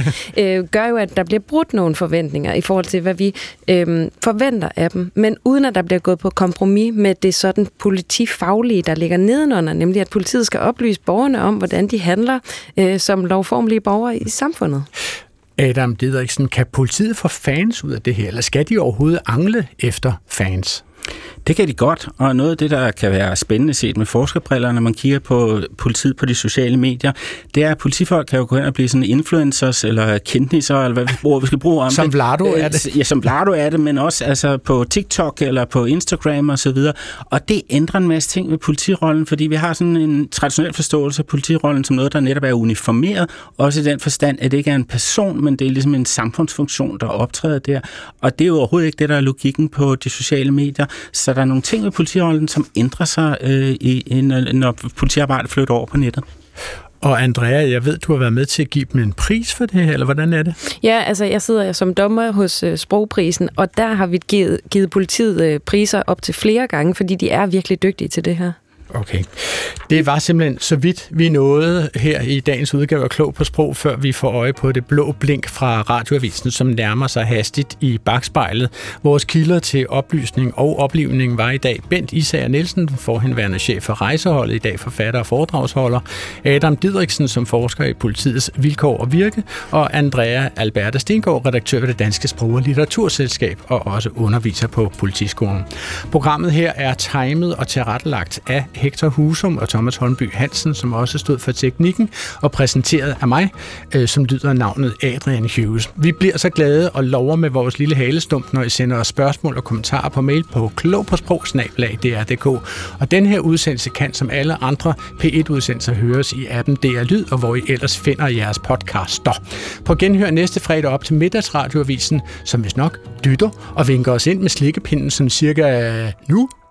S4: gør jo, at der bliver brudt nogle forventninger i forhold til, hvad vi forventer af dem. Men uden at der bliver gået på kompromis med det sådan politifaglige, der ligger nedenunder, nemlig at politiet skal oplyse borgerne om, hvordan de handler som lovformelige borgere i samfundet.
S1: Adam Didriksen, kan politiet få fans ud af det her, eller skal de overhovedet angle efter fans?
S3: Det kan de godt, og noget af det, der kan være spændende set med forskerbriller, når man kigger på politiet på de sociale medier, det er, at politifolk kan jo gå hen og blive sådan influencers, eller kendisser, eller hvad vi skal bruge om
S1: som
S3: det.
S1: Vlado er det.
S3: Ja, som Vlado er det, men også altså på TikTok eller på Instagram og så videre. Og det ændrer en masse ting ved politirollen, fordi vi har sådan en traditionel forståelse af politirollen som noget, der netop er uniformeret, også i den forstand, at det ikke er en person, men det er ligesom en samfundsfunktion, der optræder der. Og det er jo overhovedet ikke det, der er logikken på de sociale medier. Så der er nogle ting ved politirollen, som ændrer sig, når politiarbejdet flytter over på nettet.
S1: Og Andrea, jeg ved, du har været med til at give dem en pris for det her, eller hvordan er det?
S4: Ja, altså jeg sidder som dommer hos Sprogprisen, og der har vi givet politiet priser op til flere gange, fordi de er virkelig dygtige til det her.
S1: Okay. Det var simpelthen så vidt vi nåede her i dagens udgave af Klog på Sprog, før vi får øje på det blå blink fra Radioavisen, som nærmer sig hastigt i bakspejlet. Vores kilder til oplysning og oplivning var i dag Bent Isager Nielsen, forhenværende chef for rejseholdet, i dag forfatter og foredragsholder, Adam Didriksen, som forsker i politiets vilkår og virke, og Andrea Alberta Stengård, redaktør ved Det Danske Sprog- og Litteraturselskab og også underviser på Politiskolen. Programmet her er timet og tilrettelagt af Hector Husum og Thomas Holmby Hansen, som også stod for teknikken, og præsenteret af mig, som lyder navnet Adrian Hughes. Vi bliver så glade og lover med vores lille halestump, når I sender os spørgsmål og kommentarer på mail på klogpåsprog@dr.dk. Og den her udsendelse kan, som alle andre P1-udsendelser, høres i appen DR Lyd, og hvor I ellers finder jeres podcaster. På genhør næste fredag op til Middagsradioavisen, som hvis nok dytter og vinker os ind med slikkepinden sådan cirka nu.